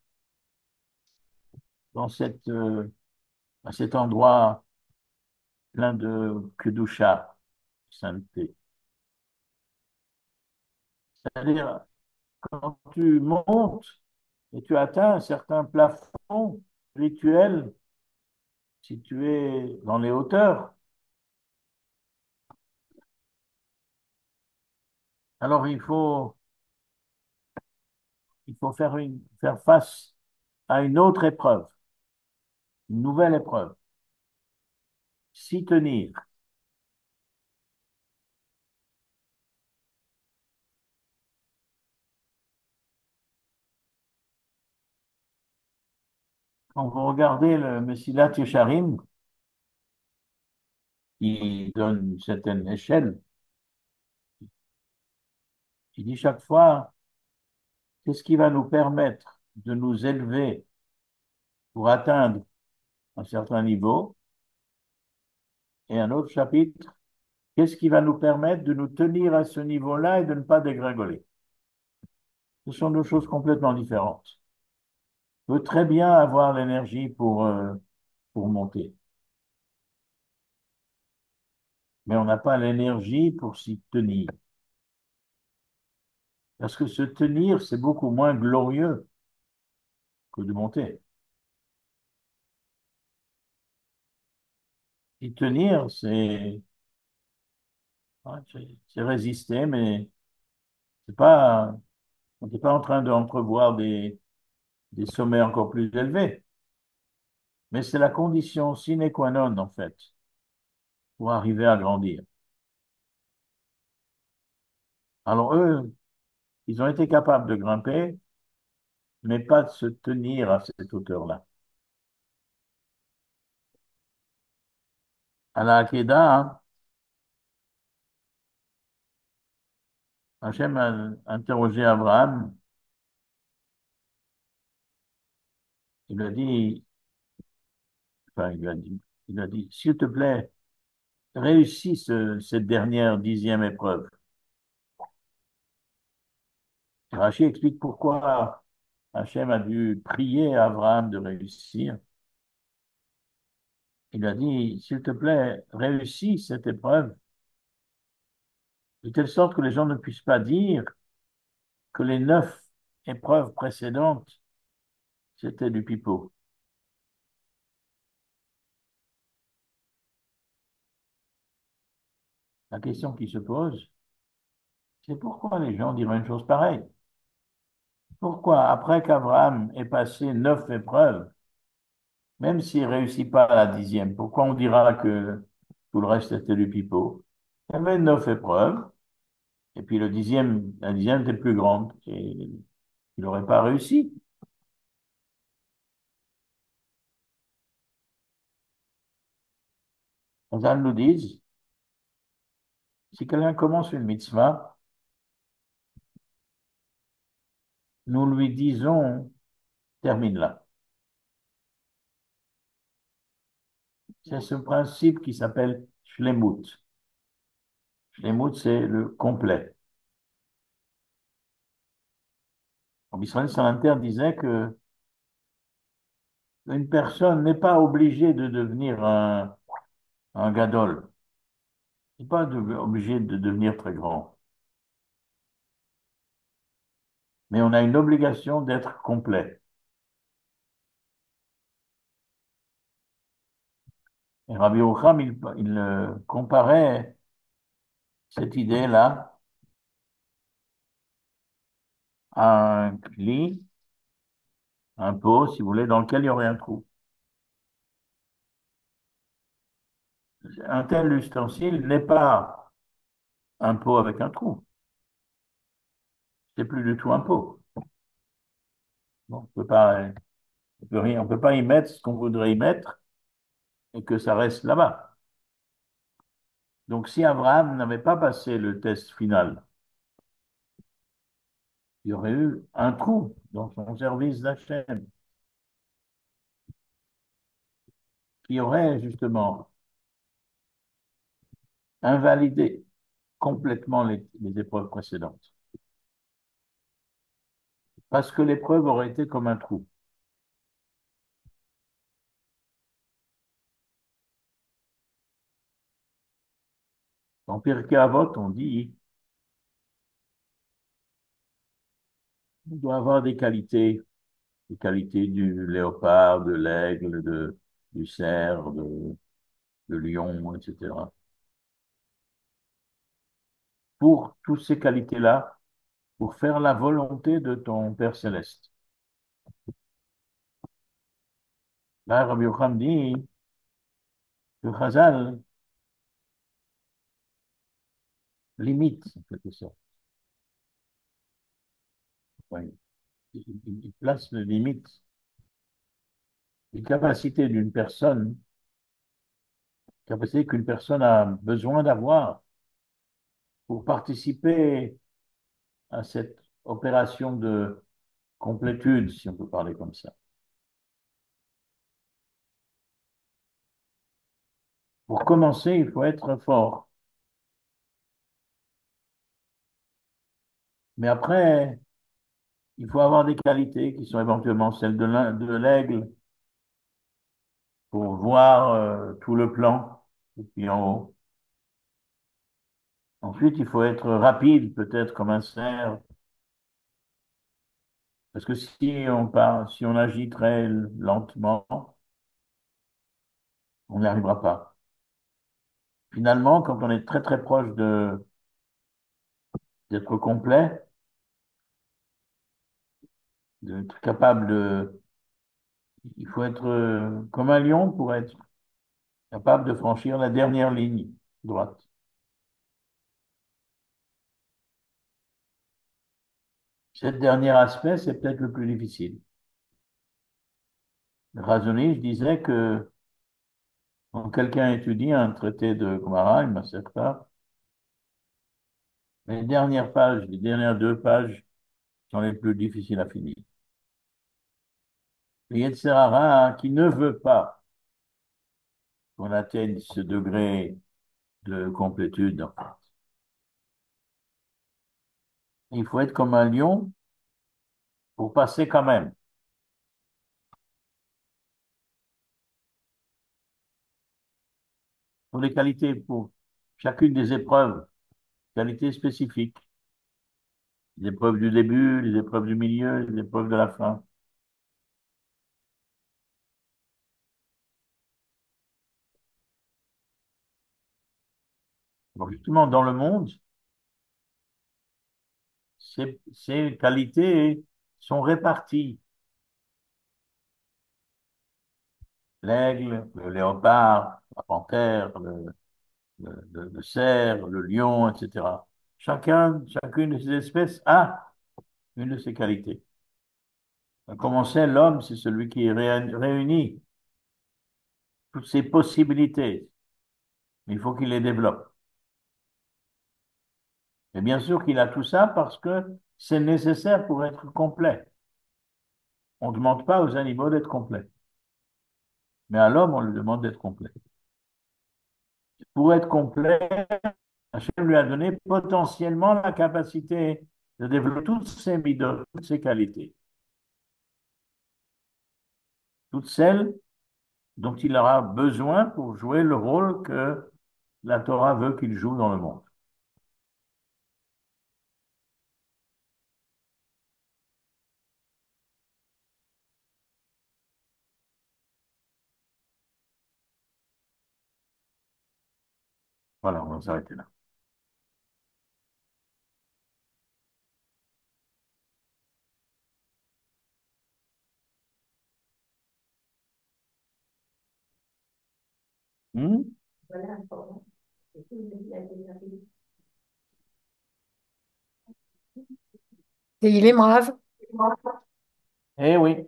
dans à cet endroit plein de Kedusha, sainteté? C'est-à-dire, quand tu montes et tu atteins un certain plafond rituel, si tu es dans les hauteurs, alors il faut faire face à une autre épreuve, une nouvelle épreuve, s'y tenir. Quand vous regardez le Messilat Yesharim, qui donne une certaine échelle, il dit chaque fois, qu'est-ce qui va nous permettre de nous élever pour atteindre un certain niveau? Et un autre chapitre, qu'est-ce qui va nous permettre de nous tenir à ce niveau-là et de ne pas dégringoler? Ce sont deux choses complètement différentes. On peut très bien avoir l'énergie pour monter, mais on n'a pas l'énergie pour s'y tenir. Parce que se tenir, c'est beaucoup moins glorieux que de monter. S'y tenir, ouais, c'est résister, mais c'est pas, on n'est pas en train d'entrevoir des sommets encore plus élevés. Mais c'est la condition sine qua non, en fait, pour arriver à grandir. Alors eux, ils ont été capables de grimper, mais pas de se tenir à cette hauteur-là. À la Hakeda, hein, Hachem a interrogé Abraham. Il lui a dit, enfin, il a dit, s'il te plaît, réussis cette dernière 10e épreuve. Rachid explique pourquoi Hachem a dû prier à Abraham de réussir. Il a dit, s'il te plaît, réussis cette épreuve, de telle sorte que les gens ne puissent pas dire que les 9 épreuves précédentes, c'était du pipeau. La question qui se pose, c'est pourquoi les gens diraient une chose pareille? Pourquoi, après qu'Abraham ait passé 9 épreuves, même s'il réussit pas à la 10e, pourquoi on dira que tout le reste était du pipeau? Il y avait 9 épreuves, et puis la 10e était plus grande, et il n'aurait pas réussi. Les Annes nous disent, si quelqu'un commence une mitzvah, nous lui disons, termine-la. C'est ce principe qui s'appelle shlemut. Shlemut, c'est le complet. Israël Salanter disait que une personne n'est pas obligée de devenir un gadol, n'est pas obligé de devenir très grand, mais on a une obligation d'être complet. Et Rabbi Yocham, il comparait cette idée-là à un cli, un pot, si vous voulez, dans lequel il y aurait un trou. Un tel ustensile n'est pas un pot avec un trou. C'est plus du tout un pot. Bon, on peut pas y mettre ce qu'on voudrait y mettre et que ça reste là-bas. Donc, si Abraham n'avait pas passé le test final, il y aurait eu un trou dans son service d'Hachem qui aurait justement invalidé complètement les épreuves précédentes. Parce que l'épreuve aurait été comme un trou. En Pirkei Avot, on dit on doit avoir des qualités du léopard, de l'aigle, du cerf, de lion, etc. Pour toutes ces qualités-là, pour faire la volonté de ton Père céleste. Là, Rabbi Yocham dit que Chazal limite, en quelque sorte. Ouais, il place le limite les capacités d'une personne, capacité qu'une personne a besoin d'avoir pour participer à cette opération de complétude, si on peut parler comme ça. Pour commencer, il faut être fort. Mais après, il faut avoir des qualités qui sont éventuellement celles de l'aigle pour voir tout le plan depuis en haut. Ensuite, il faut être rapide, peut-être comme un cerf, parce que si on agit très lentement, on n'y arrivera pas. Finalement, quand on est très très proche d'être complet, d'être capable il faut être comme un lion pour être capable de franchir la dernière ligne droite. Cet dernier aspect, c'est peut-être le plus difficile. Razonich disait que quand quelqu'un étudie un traité de Gemara, une Maserta, les dernières pages, les dernières 2 pages sont les plus difficiles à finir. Le Yetzer Hara qui ne veut pas qu'on atteigne ce degré de complétude, en fait. Il faut être comme un lion pour passer quand même. Pour les qualités, pour chacune des épreuves, qualités spécifiques. Les épreuves du début, les épreuves du milieu, les épreuves de la fin. Donc justement, dans le monde, ces qualités sont réparties. L'aigle, le léopard, la panthère, le cerf, le lion, etc. Chacune de ces espèces a une de ces qualités. Comme on sait, l'homme, c'est celui qui réunit toutes ces possibilités. Il faut qu'il les développe. Et bien sûr qu'il a tout ça parce que c'est nécessaire pour être complet. On ne demande pas aux animaux d'être complets, mais à l'homme, on lui demande d'être complet. Pour être complet, Hachem lui a donné potentiellement la capacité de développer toutes ses midot, toutes ses qualités, toutes celles dont il aura besoin pour jouer le rôle que la Torah veut qu'il joue dans le monde. Voilà, on va s'arrêter là. Hmm. Voilà, bon. C'est tout, il a déjà fait. תהילים רב, Eh oui,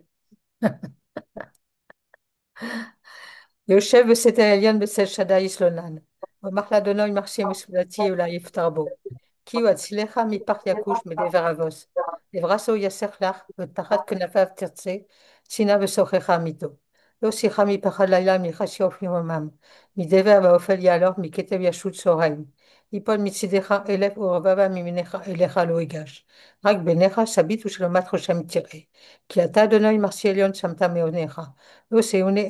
יושב בסתר העליון בצל שדי יסלונן. ומח לאדוני מרשים מסעודתי אולי יפתר בו. כי הוא הצליחה מפח יכוש מדבר אבוס. דברה יסך לך, ותחת כנפיו תרצה, צינה ושוחחה עמיתו. לא שיחה מפחד לילה מחשי אופי יומם, מדבר ואופל יהלוך מכתב ישות צהריים. יפול מצידך אלף ורבבה מימיניך אליך לא ייגש. רק בעיניך שביט ושלומת חושם תראה. כי אתה אדוני מרשי עליון שמת מעונך. לא שאוני